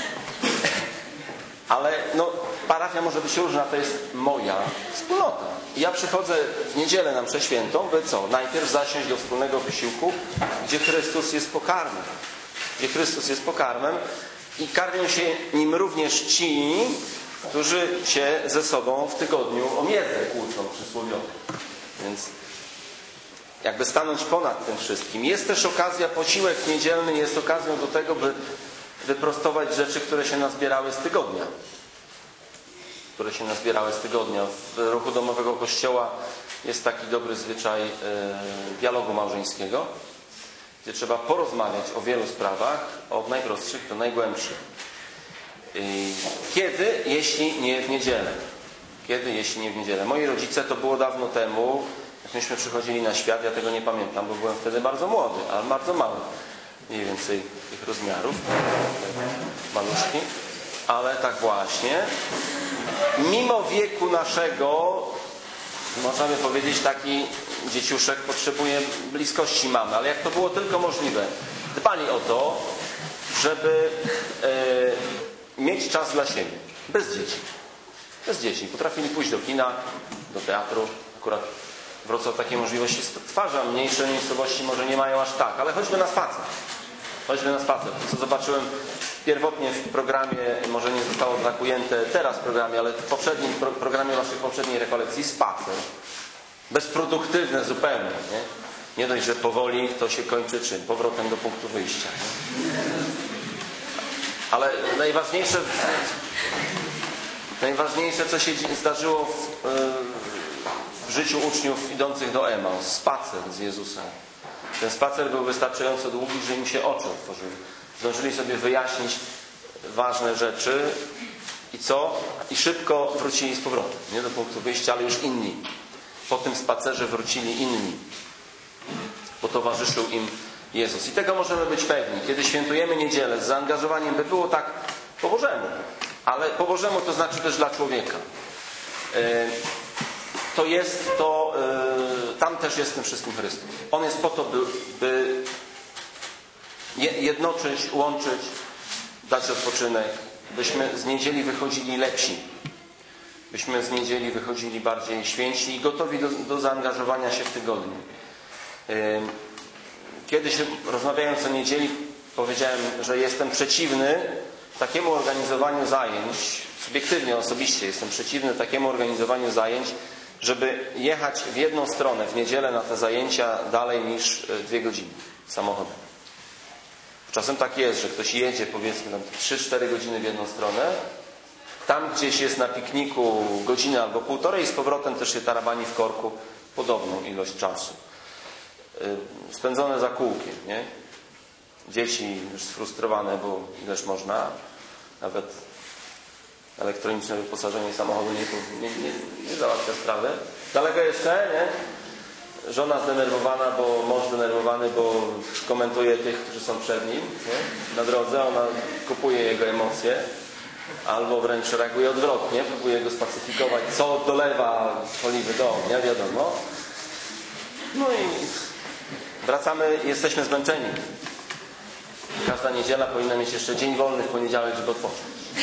Ale no, parafia może być różna, to jest moja wspólnota. I ja przychodzę w niedzielę na mszę świętą, by co? Najpierw zasiąść do wspólnego wysiłku, gdzie Chrystus jest pokarmem. Gdzie Chrystus jest pokarmem i karmią się nim również ci, którzy się ze sobą w tygodniu o miedzę kłócą przysłowiowo. Więc jakby stanąć ponad tym wszystkim. Jest też okazja, posiłek niedzielny jest okazją do tego, by wyprostować rzeczy, które się nazbierały z tygodnia. Które się nazbierały z tygodnia. W ruchu domowego Kościoła jest taki dobry zwyczaj e, dialogu małżeńskiego, gdzie trzeba porozmawiać o wielu sprawach, od najprostszych do najgłębszych. E, kiedy, jeśli nie w niedzielę? Kiedy, jeśli nie w niedzielę? Moi rodzice, to było dawno temu, jak myśmy przychodzili na świat, ja tego nie pamiętam, bo byłem wtedy bardzo młody, ale bardzo mały. Mniej więcej tych rozmiarów, maluszki, ale tak właśnie, mimo wieku naszego, możemy powiedzieć, taki dzieciuszek potrzebuje bliskości mamy, ale jak to było tylko możliwe, dbali o to, żeby e, mieć czas dla siebie, bez dzieci, bez dzieci, potrafili pójść do kina, do teatru, akurat Wrocław takiej możliwości stwarza, mniejsze miejscowości może nie mają aż tak, ale choćby na spacer. Choćby na spacer. Co zobaczyłem pierwotnie w programie, może nie zostało tak ujęte teraz w programie, ale w poprzednim pro, programie naszej poprzedniej rekolekcji spacer. Bezproduktywne zupełnie, nie? Nie dość, że powoli to się kończy czym? Powrotem do punktu wyjścia. Nie? Ale najważniejsze, najważniejsze, co się zdarzyło w, w życiu uczniów idących do Emaus, spacer z Jezusem. Ten spacer był wystarczająco długi, że im się oczy otworzyły. Zdążyli sobie wyjaśnić ważne rzeczy i co? I szybko wrócili z powrotem. Nie do punktu wyjścia, ale już inni. Po tym spacerze wrócili inni. Bo towarzyszył im Jezus. I tego możemy być pewni. Kiedy świętujemy niedzielę z zaangażowaniem, by było tak po Bożemu. Ale po Bożemu to znaczy też dla człowieka. To jest to, tam też jest w tym wszystkim Chrystus. On jest po to, by, by jednoczyć, łączyć, dać odpoczynek, byśmy z niedzieli wychodzili lepsi. Byśmy z niedzieli wychodzili bardziej święci i gotowi do, do zaangażowania się w tygodniu. Kiedyś, rozmawiając o niedzieli, powiedziałem, że jestem przeciwny takiemu organizowaniu zajęć, subiektywnie, osobiście jestem przeciwny takiemu organizowaniu zajęć, żeby jechać w jedną stronę w niedzielę na te zajęcia dalej niż dwie godziny samochodem. Czasem tak jest, że ktoś jedzie powiedzmy tam trzy cztery godziny w jedną stronę, tam gdzieś jest na pikniku godzinę albo półtorej i z powrotem też się tarabani w korku podobną ilość czasu. Spędzone za kółkiem, nie? Dzieci już sfrustrowane, bo ileż można, nawet elektroniczne wyposażenie samochodu nie, nie, nie, nie załatwia sprawy. Daleko jeszcze, nie? Żona zdenerwowana, bo mąż zdenerwowany, bo komentuje tych, którzy są przed nim, nie? Na drodze, ona kupuje jego emocje, albo wręcz reaguje odwrotnie, próbuje go spacyfikować, co dolewa oliwy do ognia, wiadomo. No i wracamy, jesteśmy zmęczeni. Każda niedziela powinna mieć jeszcze dzień wolny w poniedziałek, żeby odpocząć.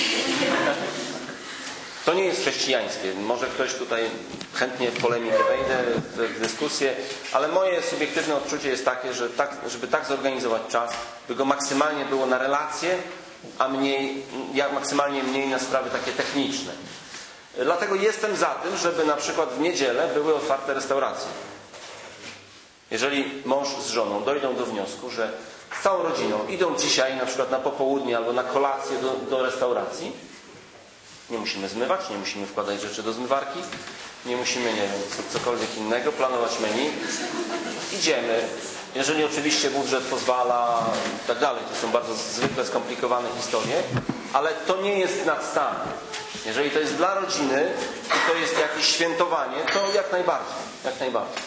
To nie jest chrześcijańskie. Może ktoś tutaj chętnie w polemikę wejdę, w dyskusję, ale moje subiektywne odczucie jest takie, że tak, żeby tak zorganizować czas, by go maksymalnie było na relacje, a mniej, jak maksymalnie mniej na sprawy takie techniczne. Dlatego jestem za tym, żeby na przykład w niedzielę były otwarte restauracje. Jeżeli mąż z żoną dojdą do wniosku, że z całą rodziną idą dzisiaj na przykład na popołudnie albo na kolację do, do restauracji, nie musimy zmywać, nie musimy wkładać rzeczy do zmywarki, nie musimy, nie wiem, cokolwiek innego, planować menu. Idziemy. Jeżeli oczywiście budżet pozwala i tak dalej, to są bardzo zwykle skomplikowane historie, ale to nie jest nadstan. Jeżeli to jest dla rodziny i to jest jakieś świętowanie, to jak najbardziej, jak najbardziej.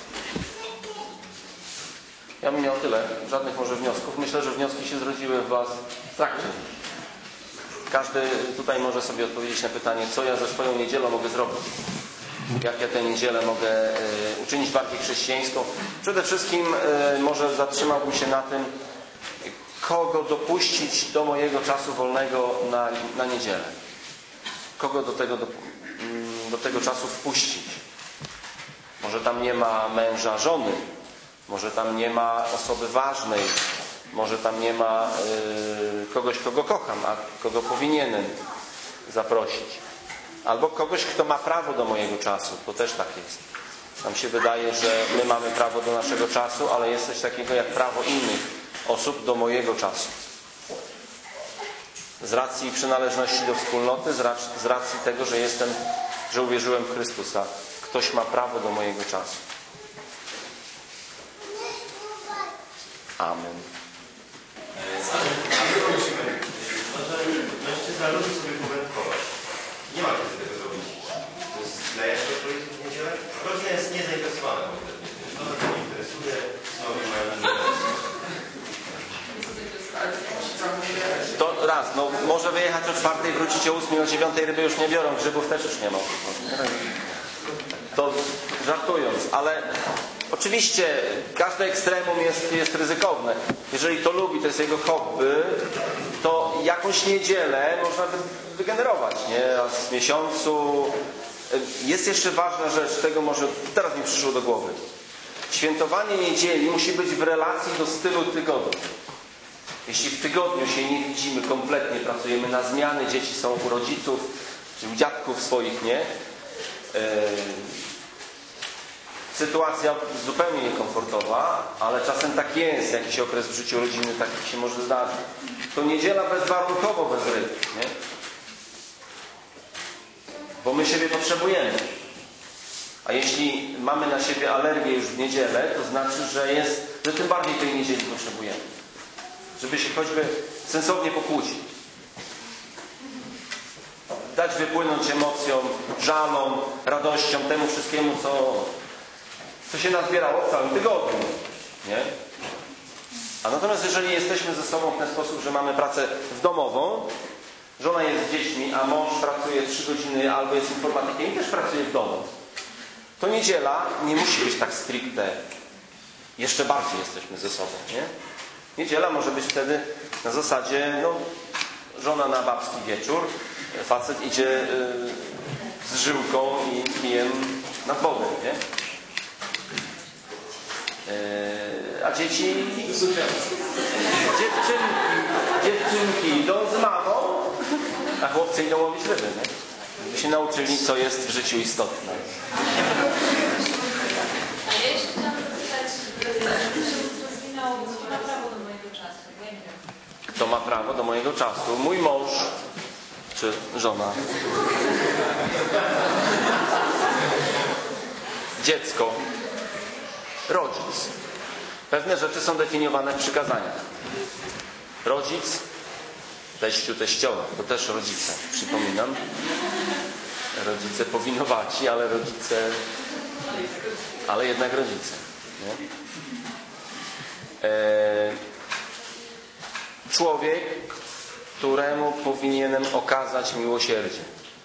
Ja bym miał tyle, żadnych może wniosków. Myślę, że wnioski się zrodziły w Was w trakcie. Każdy tutaj może sobie odpowiedzieć na pytanie, co ja ze swoją niedzielą mogę zrobić. Jak ja tę niedzielę mogę y, uczynić bardziej chrześcijańską. Przede wszystkim y, może zatrzymałbym się na tym, kogo dopuścić do mojego czasu wolnego na, na niedzielę. Kogo do tego, do, do tego czasu wpuścić. Może tam nie ma męża, żony. Może tam nie ma osoby ważnej. Może tam nie ma y, kogoś, kogo kocham, a kogo powinienem zaprosić. Albo kogoś, kto ma prawo do mojego czasu. To też tak jest. Nam się wydaje, że my mamy prawo do naszego czasu, ale jest coś takiego jak prawo innych osób do mojego czasu. Z racji przynależności do wspólnoty, z racji, z racji tego, że jestem, że uwierzyłem w Chrystusa. Ktoś ma prawo do mojego czasu. Amen. Mężczyzna lubi sobie powędkować. Nie ma kiedy tego zrobić. To jest dla jakiego projektu w niedzielę? Rodzina jest niezainteresowana. To nas nie interesuje. Snowi mają inne. To raz, no może wyjechać o czwartej, wrócić o ósmej, o dziewiątej ryby już nie biorą, grzybów też już nie ma. To żartując, ale oczywiście każde ekstremum jest, jest ryzykowne. Jeżeli to lubi, to jest jego hobby, to jakąś niedzielę można wygenerować, nie? Raz w miesiącu. Jest jeszcze ważna rzecz, tego może teraz mi przyszło do głowy. Świętowanie niedzieli musi być w relacji do stylu tygodnia. Jeśli w tygodniu się nie widzimy kompletnie, pracujemy na zmiany, dzieci są u rodziców, czy u dziadków swoich, nie? Yy, sytuacja zupełnie niekomfortowa, ale czasem tak jest, jakiś okres w życiu rodziny taki się może zdarzyć. To niedziela bezwarunkowo bez ryb, nie? Bo my siebie potrzebujemy. A jeśli mamy na siebie alergię już w niedzielę, to znaczy, że jest, że tym bardziej tej niedzieli potrzebujemy. Żeby się choćby sensownie pokłócić. Dać wypłynąć emocjom, żalom, radościom, temu wszystkiemu, co, co się nazbierało w całym tygodniu. Nie? A natomiast jeżeli jesteśmy ze sobą w ten sposób, że mamy pracę domową, żona jest z dziećmi, a mąż pracuje trzy godziny albo jest informatykiem i też pracuje w domu, to niedziela nie musi być tak stricte. Jeszcze bardziej jesteśmy ze sobą, nie? Niedziela może być wtedy na zasadzie, no, żona na babski wieczór, facet idzie yy, z żyłką i pijem nad wodę, nie? Yy, a dzieci... Dziewczynki, dziewczynki idą z mamą, a chłopcy idą łowić ryby, nie? Żeby się nauczyli, co jest w życiu istotne. A ja jeszcze chciałam zapytać, żeby się rozwinęło, kto ma prawo do mojego czasu? Ja nie wiem. Kto ma prawo do mojego czasu? Mój mąż czy żona? Dziecko? Rodzic. Pewne rzeczy są definiowane w przykazaniach. Rodzic, teściu, teściowa, to też rodzice, przypominam. Rodzice powinowaci, ale rodzice, ale jednak rodzice. Nie? E, człowiek, któremu powinienem okazać miłosierdzie.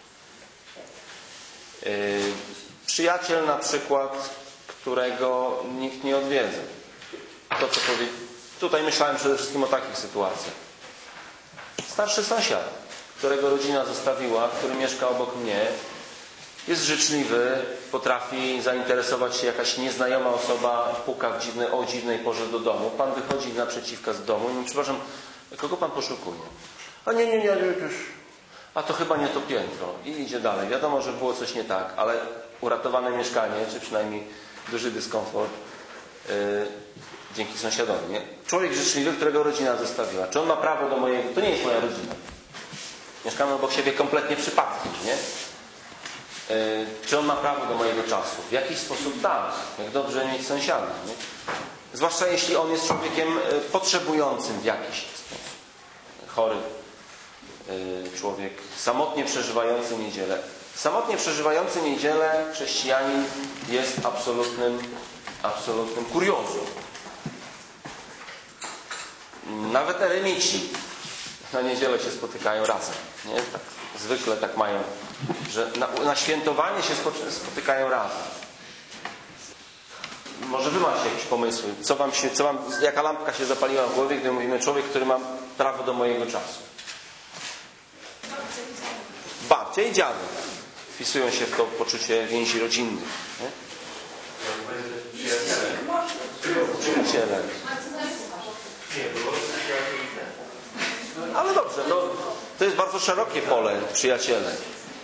E, przyjaciel na przykład, którego nikt nie odwiedza. To, co powie... Tutaj myślałem przede wszystkim o takich sytuacjach. Starszy sąsiad, którego rodzina zostawiła, który mieszka obok mnie, jest życzliwy, potrafi zainteresować się jakaś nieznajoma osoba, puka w dziwnej, o dziwnej porze do domu. Pan wychodzi naprzeciwka z domu i mówi, przepraszam, kogo pan poszukuje? A nie, nie, nie, już. A to chyba nie to piętro. I idzie dalej. Wiadomo, że było coś nie tak, ale uratowane mieszkanie, czy przynajmniej duży dyskomfort, yy, dzięki sąsiadowi. Nie? Człowiek życzliwy, którego rodzina zostawiła. Czy on ma prawo do mojego... To nie jest moja rodzina. Mieszkamy obok siebie kompletnie przypadkiem, nie? Yy, czy on ma prawo do mojego czasu? W jakiś sposób tak. Jak dobrze mieć sąsiada, nie? Zwłaszcza jeśli on jest człowiekiem yy, potrzebującym w jakiś sposób. Chory yy, człowiek, samotnie przeżywający niedzielę. Samotnie przeżywający niedzielę chrześcijanin jest absolutnym, absolutnym kuriozum. Nawet eremici na niedzielę się spotykają razem. Nie? Tak, zwykle tak mają, że na, na świętowanie się spotykają razem. Może wy macie jakieś pomysły? Co wam się, co wam, jaka lampka się zapaliła w głowie, gdy mówimy człowiek, który ma prawo do mojego czasu? Babcia i dziadek wpisują się w to poczucie więzi rodzinnych. Nie? Przyjaciele. Ale dobrze, no, to jest bardzo szerokie pole, przyjaciele.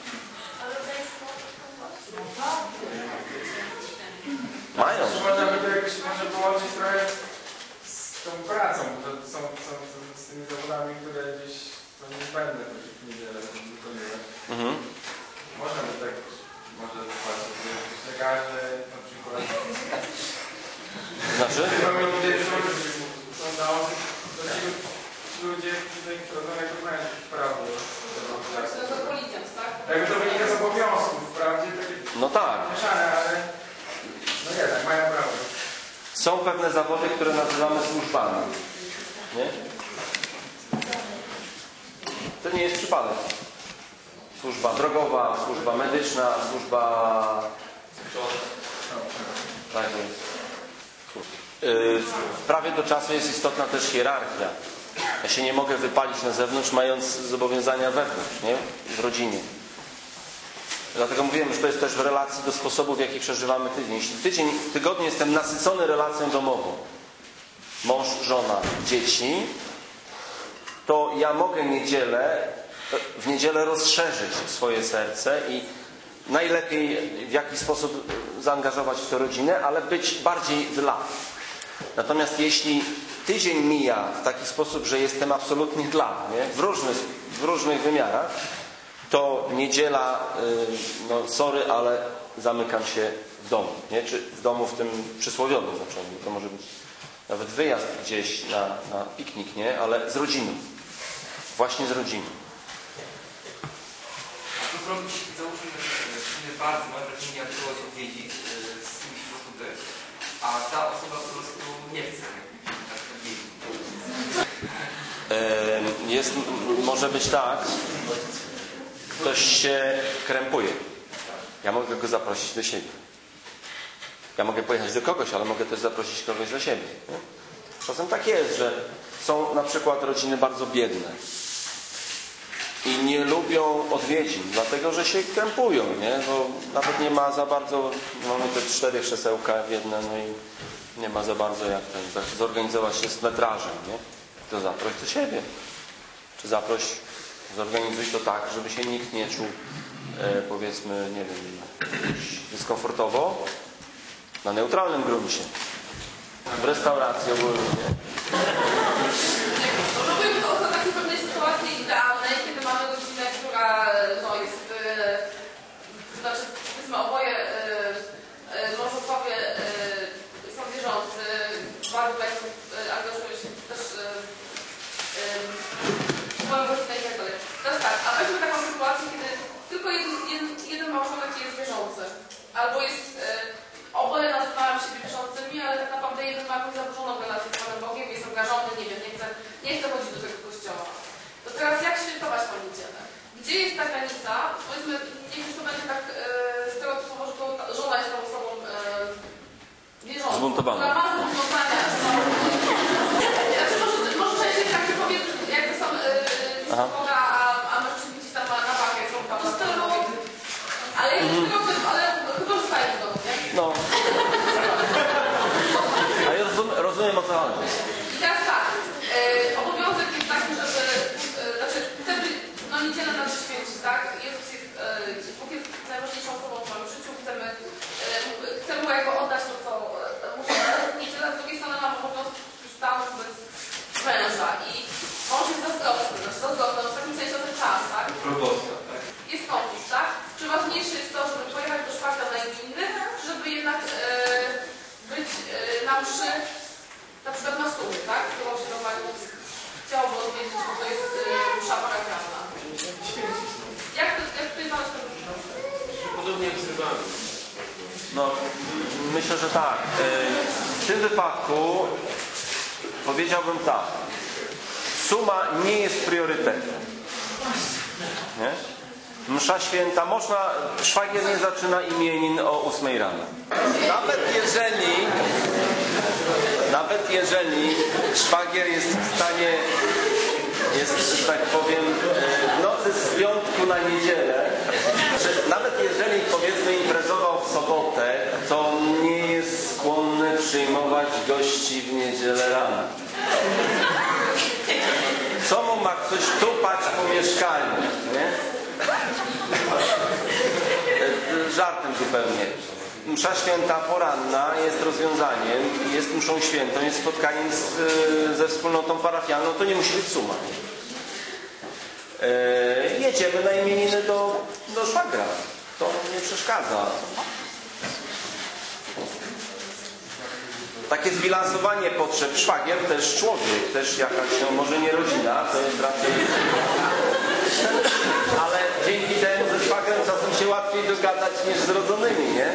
Mają. Można by to jakoś może połączyć trochę z tą pracą, bo to są, są, są z tymi zawodami, które gdzieś są niezbędne w niedzielę wykonywać. Mhm. Można by tak, może zobaczyć, że jakiś lekarze na przykład. Znaczy? Są na osób, ludzie, którzy prowadzą mają prawo. To policjant, tak? Jakby to wynika z obowiązków, wprawdzie takie no tak. mieszane, ale no jednak mają prawo. Są pewne zawody, które nazywamy służbami. Nie? To nie jest przypadek. Służba drogowa, służba medyczna, służba... Tak jest. W prawie do czasu jest istotna też hierarchia. Ja się nie mogę wypalić na zewnątrz, mając zobowiązania wewnątrz, nie? W rodzinie. Dlatego mówiłem, że to jest też w relacji do sposobu, w jaki przeżywamy tydzień. Jeśli tydzień, tygodnie jestem nasycony relacją domową, mąż, żona, dzieci, to ja mogę niedzielę, w niedzielę rozszerzyć swoje serce i najlepiej w jakiś sposób zaangażować w tę rodzinę, ale być bardziej dla. Natomiast jeśli tydzień mija w taki sposób, że jestem absolutnie dla, nie? W, różnych, w różnych wymiarach, to niedziela, no sorry, ale zamykam się w domu. Nie? Czy w domu w tym przysłowiowym znaczeniu. To może być nawet wyjazd gdzieś na, na piknik, nie? Ale z rodziną. Właśnie z rodziną. A co zrobić, załóżmy, że bardzo mam wrażenie, jak kogoś odwiedzić z kimś posłudy, a ta osoba po prostu nie chce tak odwiedzić. Jest, może być tak, ktoś się krępuje. Ja mogę go zaprosić do siebie. Ja mogę pojechać do kogoś, ale mogę też zaprosić kogoś do siebie. Nie? Czasem tak jest, że są na przykład rodziny bardzo biedne i nie lubią odwiedzin, dlatego że się krępują, nie? Bo nawet nie ma za bardzo, mamy te cztery krzesełka w jedne, no i nie ma za bardzo jak ten, zorganizować się z metrażem, nie? To zaproś do siebie. Czy zaproś, zorganizuj to tak, żeby się nikt nie czuł, e, powiedzmy, nie wiem, dyskomfortowo, na neutralnym gruncie. W restauracji ogólnie. Mówimy to o takiej pewnej sytuacji idealnej, kiedy mamy rodzinę, która no, jest, yy, znaczy powiedzmy oboje yy, małżonkowie yy, są wierzący, bardzo jak yy, angażują się też w swoją rodzinę i tak dalej. Teraz tak, a weźmy taką sytuację, kiedy tylko jeden, jeden, jeden małżonek jest wierzący, albo jest yy, oboje nazywają siebie wierzącymi, ale tak naprawdę jeden ma jakąś zaburzoną relację z Panem Bogiem, jest angażowany, nie wiem, nie chce, nie chce chodzić do tego kościoła. To teraz jak świętować tę niedzielę? Gdzie jest ta granica? Powiedzmy, nie wiem, czy to będzie tak e, stereotypowo, że to żona jest tą osobą e, wierzącą, zbuntowana, która ma zbuntowania. Znaczy, może, może częściej tak się powie, jak to są e, Boga, a, a mężczyźni gdzieś tam na wachę są tam. Ale jest mm. stereotyp, ale chyba zostaje w domu, nie? No. A ja rozumiem, rozumiem o co chodzi. I teraz tak, e, obowiązek jest taki, żeby, e, znaczy wtedy, no niedzielę nam się święci, tak? Jezus jest, e, Bóg jest najważniejszą osobą w moim życiu, chcemy, e, chcemy Mu jakby oddać to, co e, musimy w niedzielę, z drugiej strony mam obowiązek stanu wobec męża i mąż jest zazdrosny, znaczy zazdrosny, no w takim sensie o ten czas, tak? Proboszcza, tak? Jest konflikt, tak? Czy ważniejsze jest to, żeby pojechać do szwagra na imieniny, czy żeby jednak e, być e, na mszy, na przykład na stół, tak? Którą się normalnie chciałoby odwiedzić, bo to jest e, msza paragrafna. Jak to, jak tutaj pan to Podobnie jak z rybami. No, myślę, że tak. W tym wypadku powiedziałbym tak. Suma nie jest priorytetem. Nie? Msza święta, można, szwagier nie zaczyna imienin o ósmej rano. Nawet jeżeli, nawet jeżeli szwagier jest w stanie, jest, że tak powiem, w nocy z piątku na niedzielę, że nawet jeżeli, powiedzmy, imprezował w sobotę, to nie jest skłonny przyjmować gości w niedzielę rano. Co mu ma ktoś tupać po mieszkaniu, nie? Żartem zupełnie. Msza święta poranna jest rozwiązaniem, jest mszą świętą, jest spotkaniem z, ze wspólnotą parafialną, to nie musi być suma. E, jedziemy na imieniny do, do szwagra. To nie przeszkadza. Takie zbilansowanie potrzeb. Szwagier też człowiek, też jakaś, no może nie rodzina, to jest raczej... Ale dzięki temu ze szwagrem czasem się łatwiej dogadać niż z rodzonymi, nie?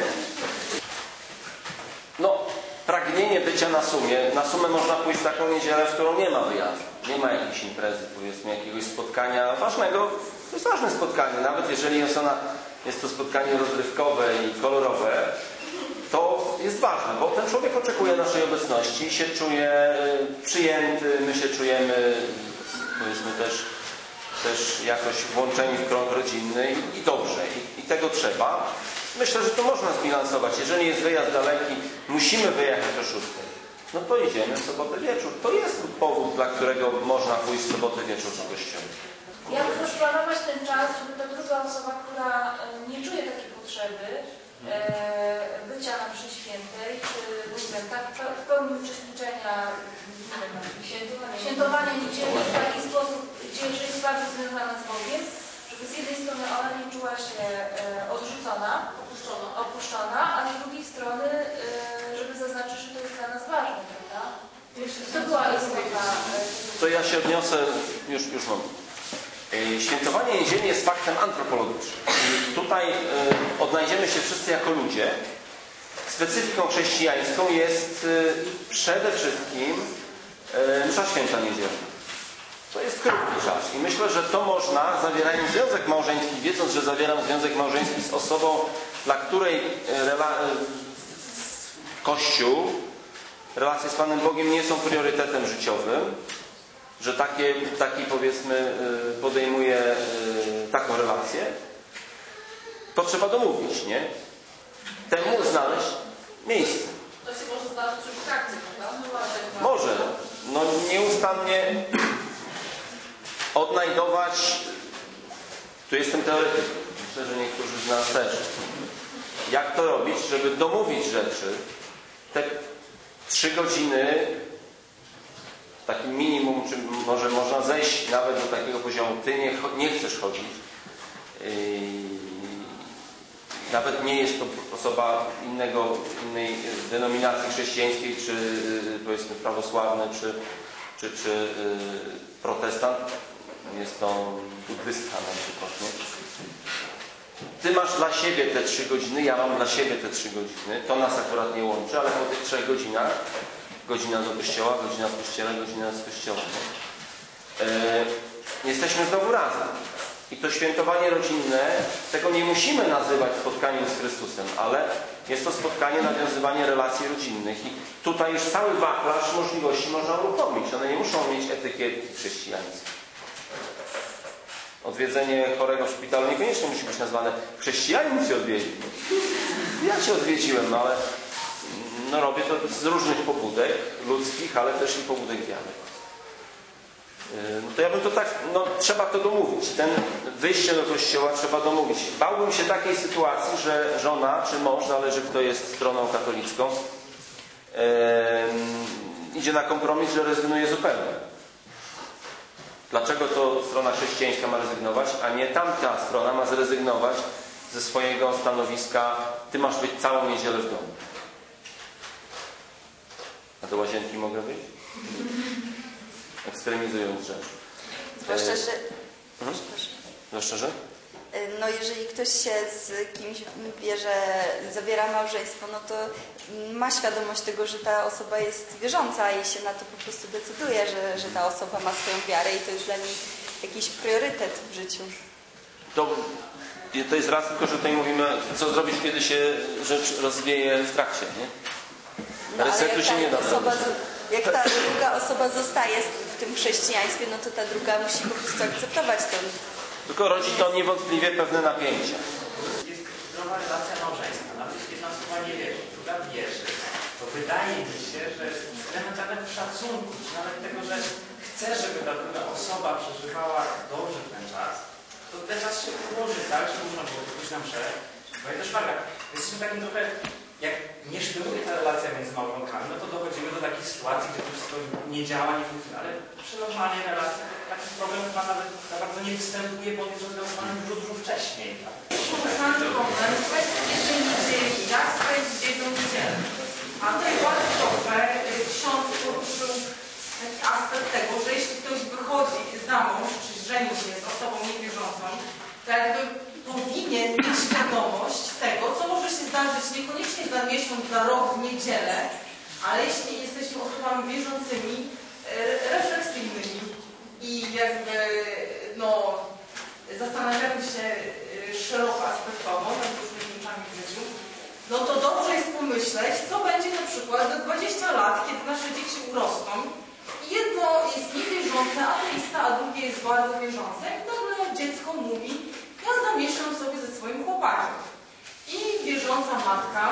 No, pragnienie bycia na sumie. Na sumę można pójść w taką niedzielę, w którą nie ma wyjazdu. Nie ma jakiejś imprezy, powiedzmy, jakiegoś spotkania ważnego. To jest ważne spotkanie, nawet jeżeli jest, ona, jest to spotkanie rozrywkowe i kolorowe, to jest ważne, bo ten człowiek oczekuje naszej obecności, się czuje przyjęty, my się czujemy, powiedzmy, też, też jakoś włączeni w krąg rodzinny i, i dobrze, I, i tego trzeba. Myślę, że to można zbilansować. Jeżeli jest wyjazd daleki, musimy wyjechać o szóstej. no to idziemy w sobotę wieczór. To jest powód, dla którego można pójść w sobotę wieczór do kościoła. Jak rozplanować ten czas, żeby ta druga osoba, która nie czuje takiej potrzeby e, bycia na mszy świętej, czy nie wiem, tak w pełni uczestniczenia nie wiem, świętowania, świętowania niedzieli w taki sposób, gdzie jest bardzo związana z Bogiem, żeby z jednej strony ona nie czuła się e, odrzucona, opuszczona, opuszczona, a z drugiej strony, e, żeby zaznaczyć, że to jest dla nas ważne, prawda? To była istota. E, To ja się odniosę, już, już mam. Świętowanie niedzieli jest faktem antropologicznym. I tutaj y, odnajdziemy się wszyscy jako ludzie. Specyfiką chrześcijańską jest y, przede wszystkim y, msza święta niedzielna. To jest krótki czas. I myślę, że to można, zawierając związek małżeński, wiedząc, że zawieram związek małżeński z osobą, dla której rela- Kościół, relacje z Panem Bogiem nie są priorytetem życiowym, że takie, taki powiedzmy podejmuje taką relację, to trzeba domówić, nie? Temu znaleźć miejsce. To się może zdarzyć w trakcie, prawda? Może. No nieustannie odnajdować, tu jestem teoretykiem, myślę, że niektórzy z nas też, jak to robić, żeby domówić rzeczy, te trzy godziny, takim minimum, czy może można zejść nawet do takiego poziomu, ty nie, nie chcesz chodzić, yy, nawet nie jest to osoba innego, innej denominacji chrześcijańskiej, czy yy, powiedzmy prawosławny, czy, czy, czy yy, protestant, jest to buddysta na przykład, nie? Ty masz dla siebie te trzy godziny, ja mam dla siebie te trzy godziny, to nas akurat nie łączy, ale po tych trzech godzinach, godzina do kościoła, godzina w kościele, godzina z kościoła, nie? Yy, jesteśmy znowu razem. I to świętowanie rodzinne, tego nie musimy nazywać spotkaniem z Chrystusem, ale jest to spotkanie, nawiązywanie relacji rodzinnych. I tutaj już cały wachlarz możliwości można uruchomić. One nie muszą mieć etykietki chrześcijańskiej. Odwiedzenie chorego w szpitalu niekoniecznie musi być nazwane chrześcijanin cię odwiedził. Ja cię odwiedziłem, no ale no robię to z różnych pobudek ludzkich, ale też i pobudek wiary. No to ja bym to tak, no trzeba to domówić. Ten wyjście do kościoła trzeba domówić. Bałbym się takiej sytuacji, że żona czy mąż, zależy kto jest stroną katolicką, yy, idzie na kompromis, że rezygnuje zupełnie. Dlaczego to strona chrześcijańska ma rezygnować, a nie tamta strona ma zrezygnować ze swojego stanowiska, ty masz być całą niedzielę w domu. A do łazienki mogę być? Ekstremizując rzecz. Zwłaszcza, że... Mhm. Zwłaszcza, że? No jeżeli ktoś się z kimś wie, że zawiera małżeństwo, no to ma świadomość tego, że ta osoba jest wierząca i się na to po prostu decyduje, że, że ta osoba ma swoją wiarę i to jest dla niej jakiś priorytet w życiu. To, to jest raz tylko, że tutaj mówimy, co zrobić, kiedy się rzecz rozwieje w trakcie, nie? No, Resetu się nie da osoba, Jak ta druga osoba zostaje w tym chrześcijaństwie, no to ta druga musi po prostu akceptować to. Tylko rodzi to niewątpliwie pewne napięcie. Jest zdrowa relacja małżeństwa. Nawet jeśli jedna osoba nie wierzy, druga wierzy, to wydaje mi się, że z elementarnego szacunku, czy nawet tego, że chce, żeby ta druga osoba przeżywała dobrze ten czas, to ten czas się ułoży tak, że można było pójść na mszę. Bo ja też uwaga, jesteśmy takim trochę, jak nie sztymuje ta relacja między małżonkami, no to dochodzimy do takich sytuacji, gdzie to wszystko nie działa, nie funkcjonuje. Ale przy normalnej relacji taki problem chyba nawet za bardzo nie występuje, bo on jest rozwiązany dużo, dużo wcześniej. Tak? Sam problem w kwestii pierwszej niedzieli, jak spędzić jedną niedzielę. A tutaj bardzo dobrze ksiądz poruszył taki aspekt tego, że jeśli ktoś wychodzi za mąż, czy żeni się z osobą niewierzącą, to jakby powinien mieć świadomość tego, co może się zdarzyć niekoniecznie za miesiąc, za rok, w niedzielę, ale jeśli jesteśmy osobami wierzącymi, refleksyjnymi i jakby no, zastanawiamy się szeroko aspektowo nad różnymi rzeczami w życiu, no to dobrze jest pomyśleć, co będzie na przykład za dwadzieścia lat, kiedy nasze dzieci urosną i jedno jest niewierzące, ateista, a drugie jest bardzo wierzące i nagle dziecko mówi: ja zamieszkam sobie ze swoim chłopakiem. I wierząca matka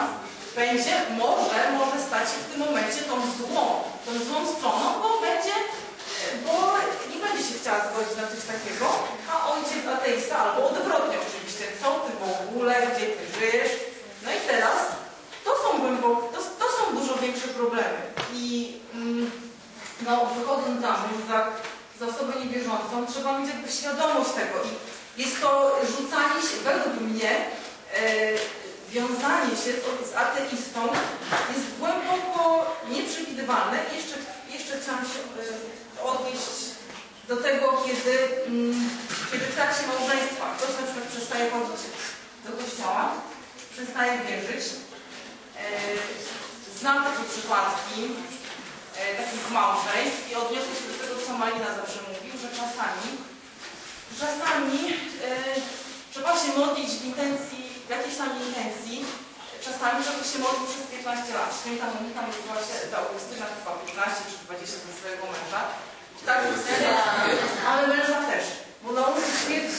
będzie, może, może stać się w tym momencie tą złą, tą złą stroną, bo będzie, bo nie będzie się chciała zgodzić na coś takiego, a ojciec ateista, albo odwrotnie oczywiście, co ty w ogóle, gdzie ty żyjesz. No i teraz to są głębokie, to, to są dużo większe problemy. I mm, no, wychodząc za mąż, za, za osobę niewierzącą, trzeba mieć jakby świadomość tego. I jest to rzucanie się, według mnie, e, wiązanie się z, z ateistą jest głęboko nieprzewidywalne. I jeszcze, jeszcze chciałam się e, odnieść do tego, kiedy, mm, kiedy w trakcie małżeństwa ktoś na przykład przestaje chodzić do kościoła, przestaje wierzyć. E, znam takie przypadki e, takich małżeństw i odniosę się do tego, co Malina zawsze mówił, że czasami, czasami e, trzeba się modlić w intencji, w jakiejś tam intencji, czasami, żeby się modlić przez piętnaście lat. Święta Monika modliła się do Augustyna chyba piętnaście czy dwadzieścia ze swojego męża. Tak, ale męża też, bo na umysł śmierci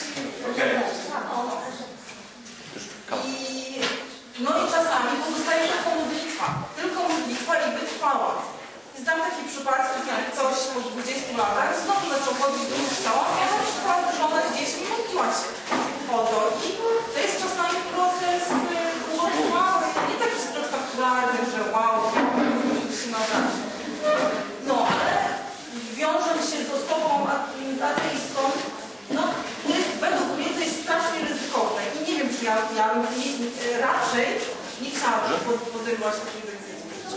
i no i czasami pozostaje tylko modlitwa, tylko modlitwa i wytrwała. Znam takie przypadki, kiedy ktoś po dwudziestu latach znowu zaczął chodzić do kościoła, a na przykład żona z dziećmi modliła się o to. I to jest czasami proces długotrwały, nie taki spektakularny, że wow, się nadarzy. No, ale wiążąc się z osobą ateistką, no to jest, według mnie to jest strasznie ryzykowne. I nie wiem, czy ja, ja nie, raczej nie chciałabym podejmować takiej decyzji.